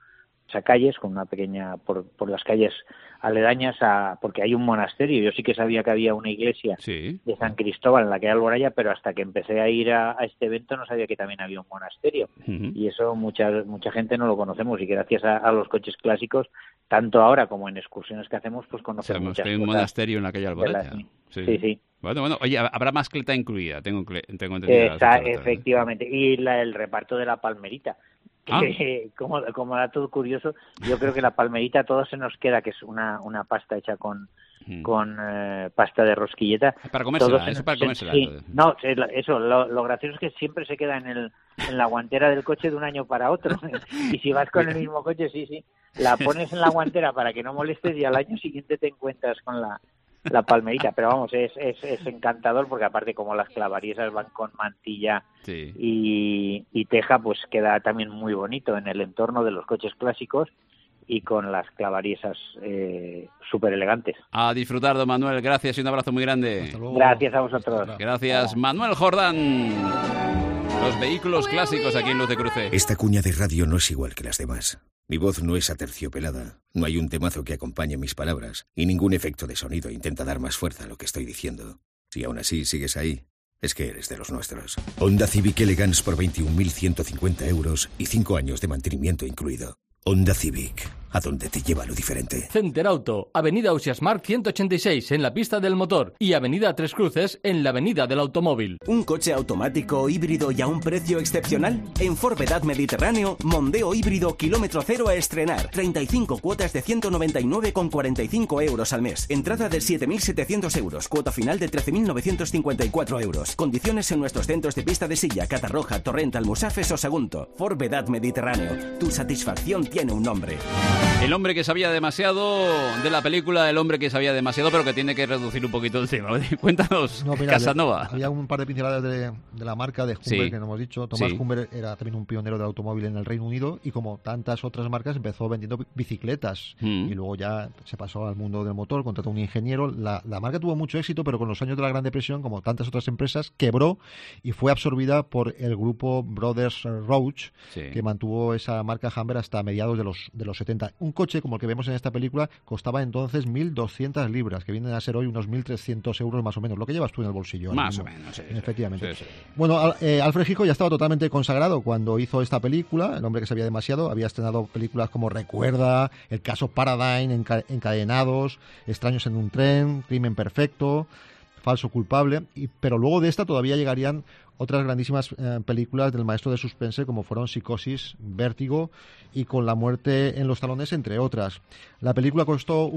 calles, con una pequeña, por las calles aledañas, porque hay un monasterio. Yo sí que sabía que había una iglesia de San Cristóbal en la calle Alboraya, pero hasta que empecé a ir a este evento no sabía que también había un monasterio. Y eso mucha gente no lo conocemos, y gracias a los coches clásicos, tanto ahora como en excursiones que hacemos, pues conocemos muchas cosas. Hay un monasterio en la calle Alboraya. Sí. Bueno, oye, habrá mascleta incluida, tengo entendido. Efectivamente, y el reparto de la palmerita. Como dato curioso, yo creo que la palmerita todo se nos queda, que es una pasta hecha con pasta de rosquilleta. Para comérsela, Sí. No, eso, lo gracioso es que siempre se queda en la guantera del coche de un año para otro. Y si vas con el mismo coche, sí, la pones en la guantera para que no molestes, y al año siguiente te encuentras con la palmerita. Pero vamos, es encantador, porque aparte, como las clavariesas van con mantilla y teja, pues queda también muy bonito en el entorno de los coches clásicos, y con las clavariesas súper elegantes. A disfrutar, don Manuel. Gracias y un abrazo muy grande. Gracias a vosotros. Gracias, Manuel Jordán. Los vehículos clásicos aquí en Luz de Cruce. Esta cuña de radio no es igual que las demás. Mi voz no es aterciopelada, no hay un temazo que acompañe mis palabras, y ningún efecto de sonido intenta dar más fuerza a lo que estoy diciendo. Si aún así sigues ahí, es que eres de los nuestros. Honda Civic Elegance por 21.150 euros y 5 años de mantenimiento incluido. Honda Civic, a donde te lleva lo diferente. Center Auto, Avenida Ausiàs Marc 186 en la pista del motor, y Avenida Tres Cruces en la Avenida del Automóvil. ¿Un coche automático o híbrido y a un precio excepcional? En Forvedad Mediterráneo, Mondeo híbrido kilómetro cero a estrenar. 35 cuotas de 199,45 euros al mes. Entrada de 7.700 euros. Cuota final de 13.954 euros. Condiciones en nuestros centros de pista de silla, Catarroja, Torrent, Almusafes o Sagunto. Forvedad Mediterráneo. Tu satisfacción tiene un nombre. El hombre que sabía demasiado de la película, el hombre que sabía demasiado, pero que tiene que reducir un poquito el tema. Cuéntanos, Casanova. Había un par de pinceladas de la marca de Humber que no hemos dicho. Thomas Humber era también un pionero del automóvil en el Reino Unido, y como tantas otras marcas empezó vendiendo bicicletas y luego ya se pasó al mundo del motor, contrató a un ingeniero. La marca tuvo mucho éxito, pero con los años de la Gran Depresión, como tantas otras empresas, quebró y fue absorbida por el grupo Brothers Roach, que mantuvo esa marca Humber hasta mediados de los 70. Un coche como el que vemos en esta película costaba entonces 1.200 libras, que vienen a ser hoy unos 1.300 euros más o menos, lo que llevas tú en el bolsillo. Más o menos, efectivamente. Bueno, Alfred Hitchcock ya estaba totalmente consagrado cuando hizo esta película, El hombre que sabía demasiado. Había estrenado películas como Recuerda, El caso Paradigm, Encadenados, Extraños en un tren, Crimen perfecto, Falso culpable, pero luego de esta todavía llegarían otras grandísimas películas del maestro de suspense, como fueron Psicosis, Vértigo y Con la muerte en los talones, entre otras. La película costó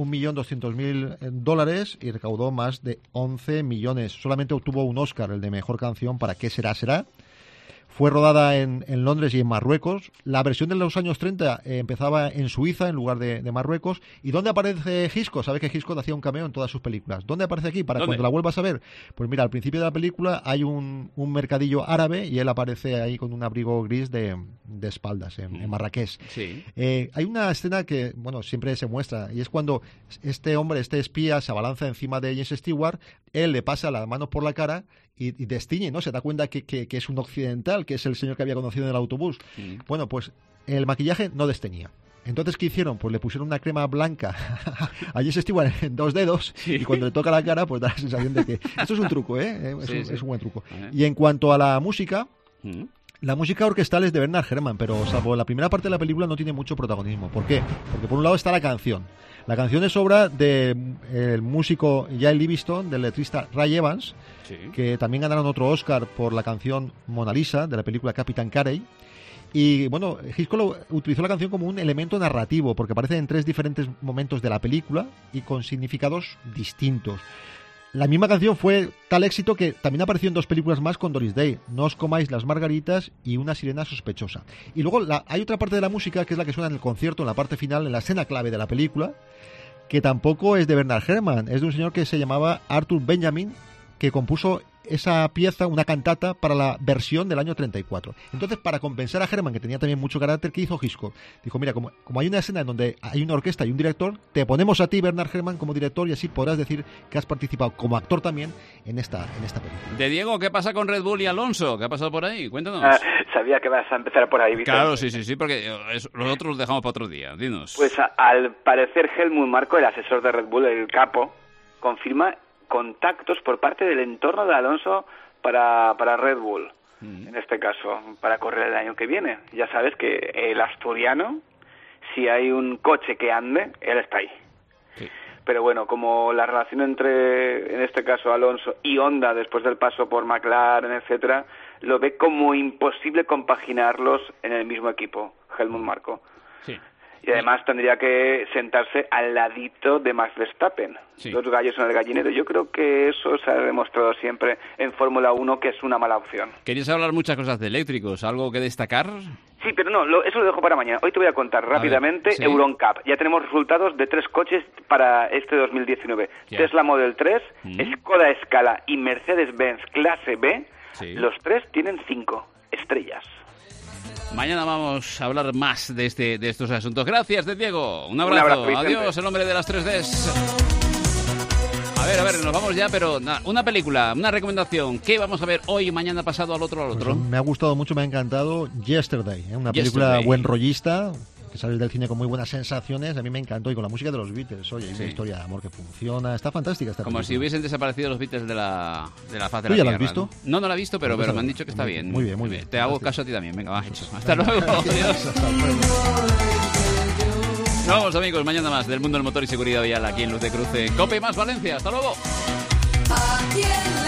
$1.200.000 y recaudó más de 11 millones. Solamente obtuvo un Oscar, el de Mejor Canción, para ¿Qué será, será? Fue rodada en Londres y en Marruecos. La versión de los años 30 empezaba en Suiza en lugar de Marruecos. ¿Y dónde aparece Hitchcock? ¿Sabes que Hitchcock hacía un cameo en todas sus películas? ¿Dónde aparece aquí? Para cuando la vuelvas a ver. Pues mira, al principio de la película hay un mercadillo árabe y él aparece ahí con un abrigo gris de espaldas en Marrakech. Sí. Hay una escena que, bueno, siempre se muestra, y es cuando este hombre, este espía, se abalanza encima de James Stewart. Él le pasa las manos por la cara y destiñe, ¿no? Se da cuenta que es un occidental, que es el señor que había conocido en el autobús. Bueno, pues el maquillaje no desteñía. Entonces, ¿qué hicieron? Pues le pusieron una crema blanca a James Stewart en 2 dedos y cuando le toca la cara, pues da la sensación de que esto es un truco, ¿eh? Es un buen truco. Y en cuanto a la música... La música orquestal es de Bernard Herrmann, pero salvo la primera parte de la película no tiene mucho protagonismo. ¿Por qué? Porque por un lado está la canción. La canción es obra del músico Jael Livingston, del letrista Ray Evans, que también ganaron otro Oscar por la canción Mona Lisa, de la película Capitán Carey. Y bueno, Hitchcock utilizó la canción como un elemento narrativo, porque aparece en 3 diferentes momentos de la película y con significados distintos. La misma canción fue tal éxito que también apareció en 2 películas más con Doris Day, No os comáis las margaritas y Una sirena sospechosa. Y luego hay otra parte de la música que es la que suena en el concierto, en la parte final, en la escena clave de la película, que tampoco es de Bernard Herrmann, es de un señor que se llamaba Arthur Benjamin, que compuso esa pieza, una cantata, para la versión del año 34. Entonces, para compensar a Herman, que tenía también mucho carácter, ¿qué hizo Hitchcock? Dijo, mira, como hay una escena en donde hay una orquesta y un director, te ponemos a ti, Bernard Herrmann, como director, y así podrás decir que has participado como actor también en esta película. De Diego, ¿qué pasa con Red Bull y Alonso? ¿Qué ha pasado por ahí? Cuéntanos. Sabía que vas a empezar por ahí, Vicente. Claro, sí, porque los otros los dejamos para otro día. Dinos. Pues al parecer Helmut Marko, el asesor de Red Bull, el capo, confirma contactos por parte del entorno de Alonso para Red Bull, en este caso, para correr el año que viene. Ya sabes que el asturiano, si hay un coche que ande, él está ahí. Sí. Pero bueno, como la relación entre, en este caso, Alonso y Honda, después del paso por McLaren, etcétera, lo ve como imposible compaginarlos en el mismo equipo, Helmut Marko. Sí. Y además tendría que sentarse al ladito de Max Verstappen. Sí. Los gallos en el gallinero. Yo creo que eso se ha demostrado siempre en Fórmula 1 que es una mala opción. Querías hablar muchas cosas de eléctricos. ¿Algo que destacar? Sí, pero no, eso lo dejo para mañana. Hoy te voy a contar rápidamente ¿sí? Euroncap. Ya tenemos resultados de 3 coches para este 2019. Ya. Tesla Model 3, Skoda Scala y Mercedes-Benz Clase B. Sí. Los 3 tienen 5 estrellas. Mañana vamos a hablar más de estos asuntos. Gracias, de Diego. Un abrazo. Adiós, el hombre de las 3Ds. A ver, nos vamos ya, pero una película, una recomendación. ¿Qué vamos a ver hoy, mañana, pasado, al otro? Pues me ha gustado mucho, me ha encantado Yesterday, una película buen rollista, que sale del cine con muy buenas sensaciones. A mí me encantó, y con la música de los Beatles. Oye, una historia de amor que funciona. Está fantástica esta película. Como si hubiesen desaparecido los Beatles de la faz de la tierra. ¿Tú ya la has visto? No la he visto, pero me han dicho que está bien. Muy bien. Te hago caso a ti también. Venga, va, hecho. Hasta luego. Adiós. Nos vamos, amigos. Mañana más del mundo del motor y seguridad vial aquí en Luz de Cruce. COPE más Valencia. Hasta luego.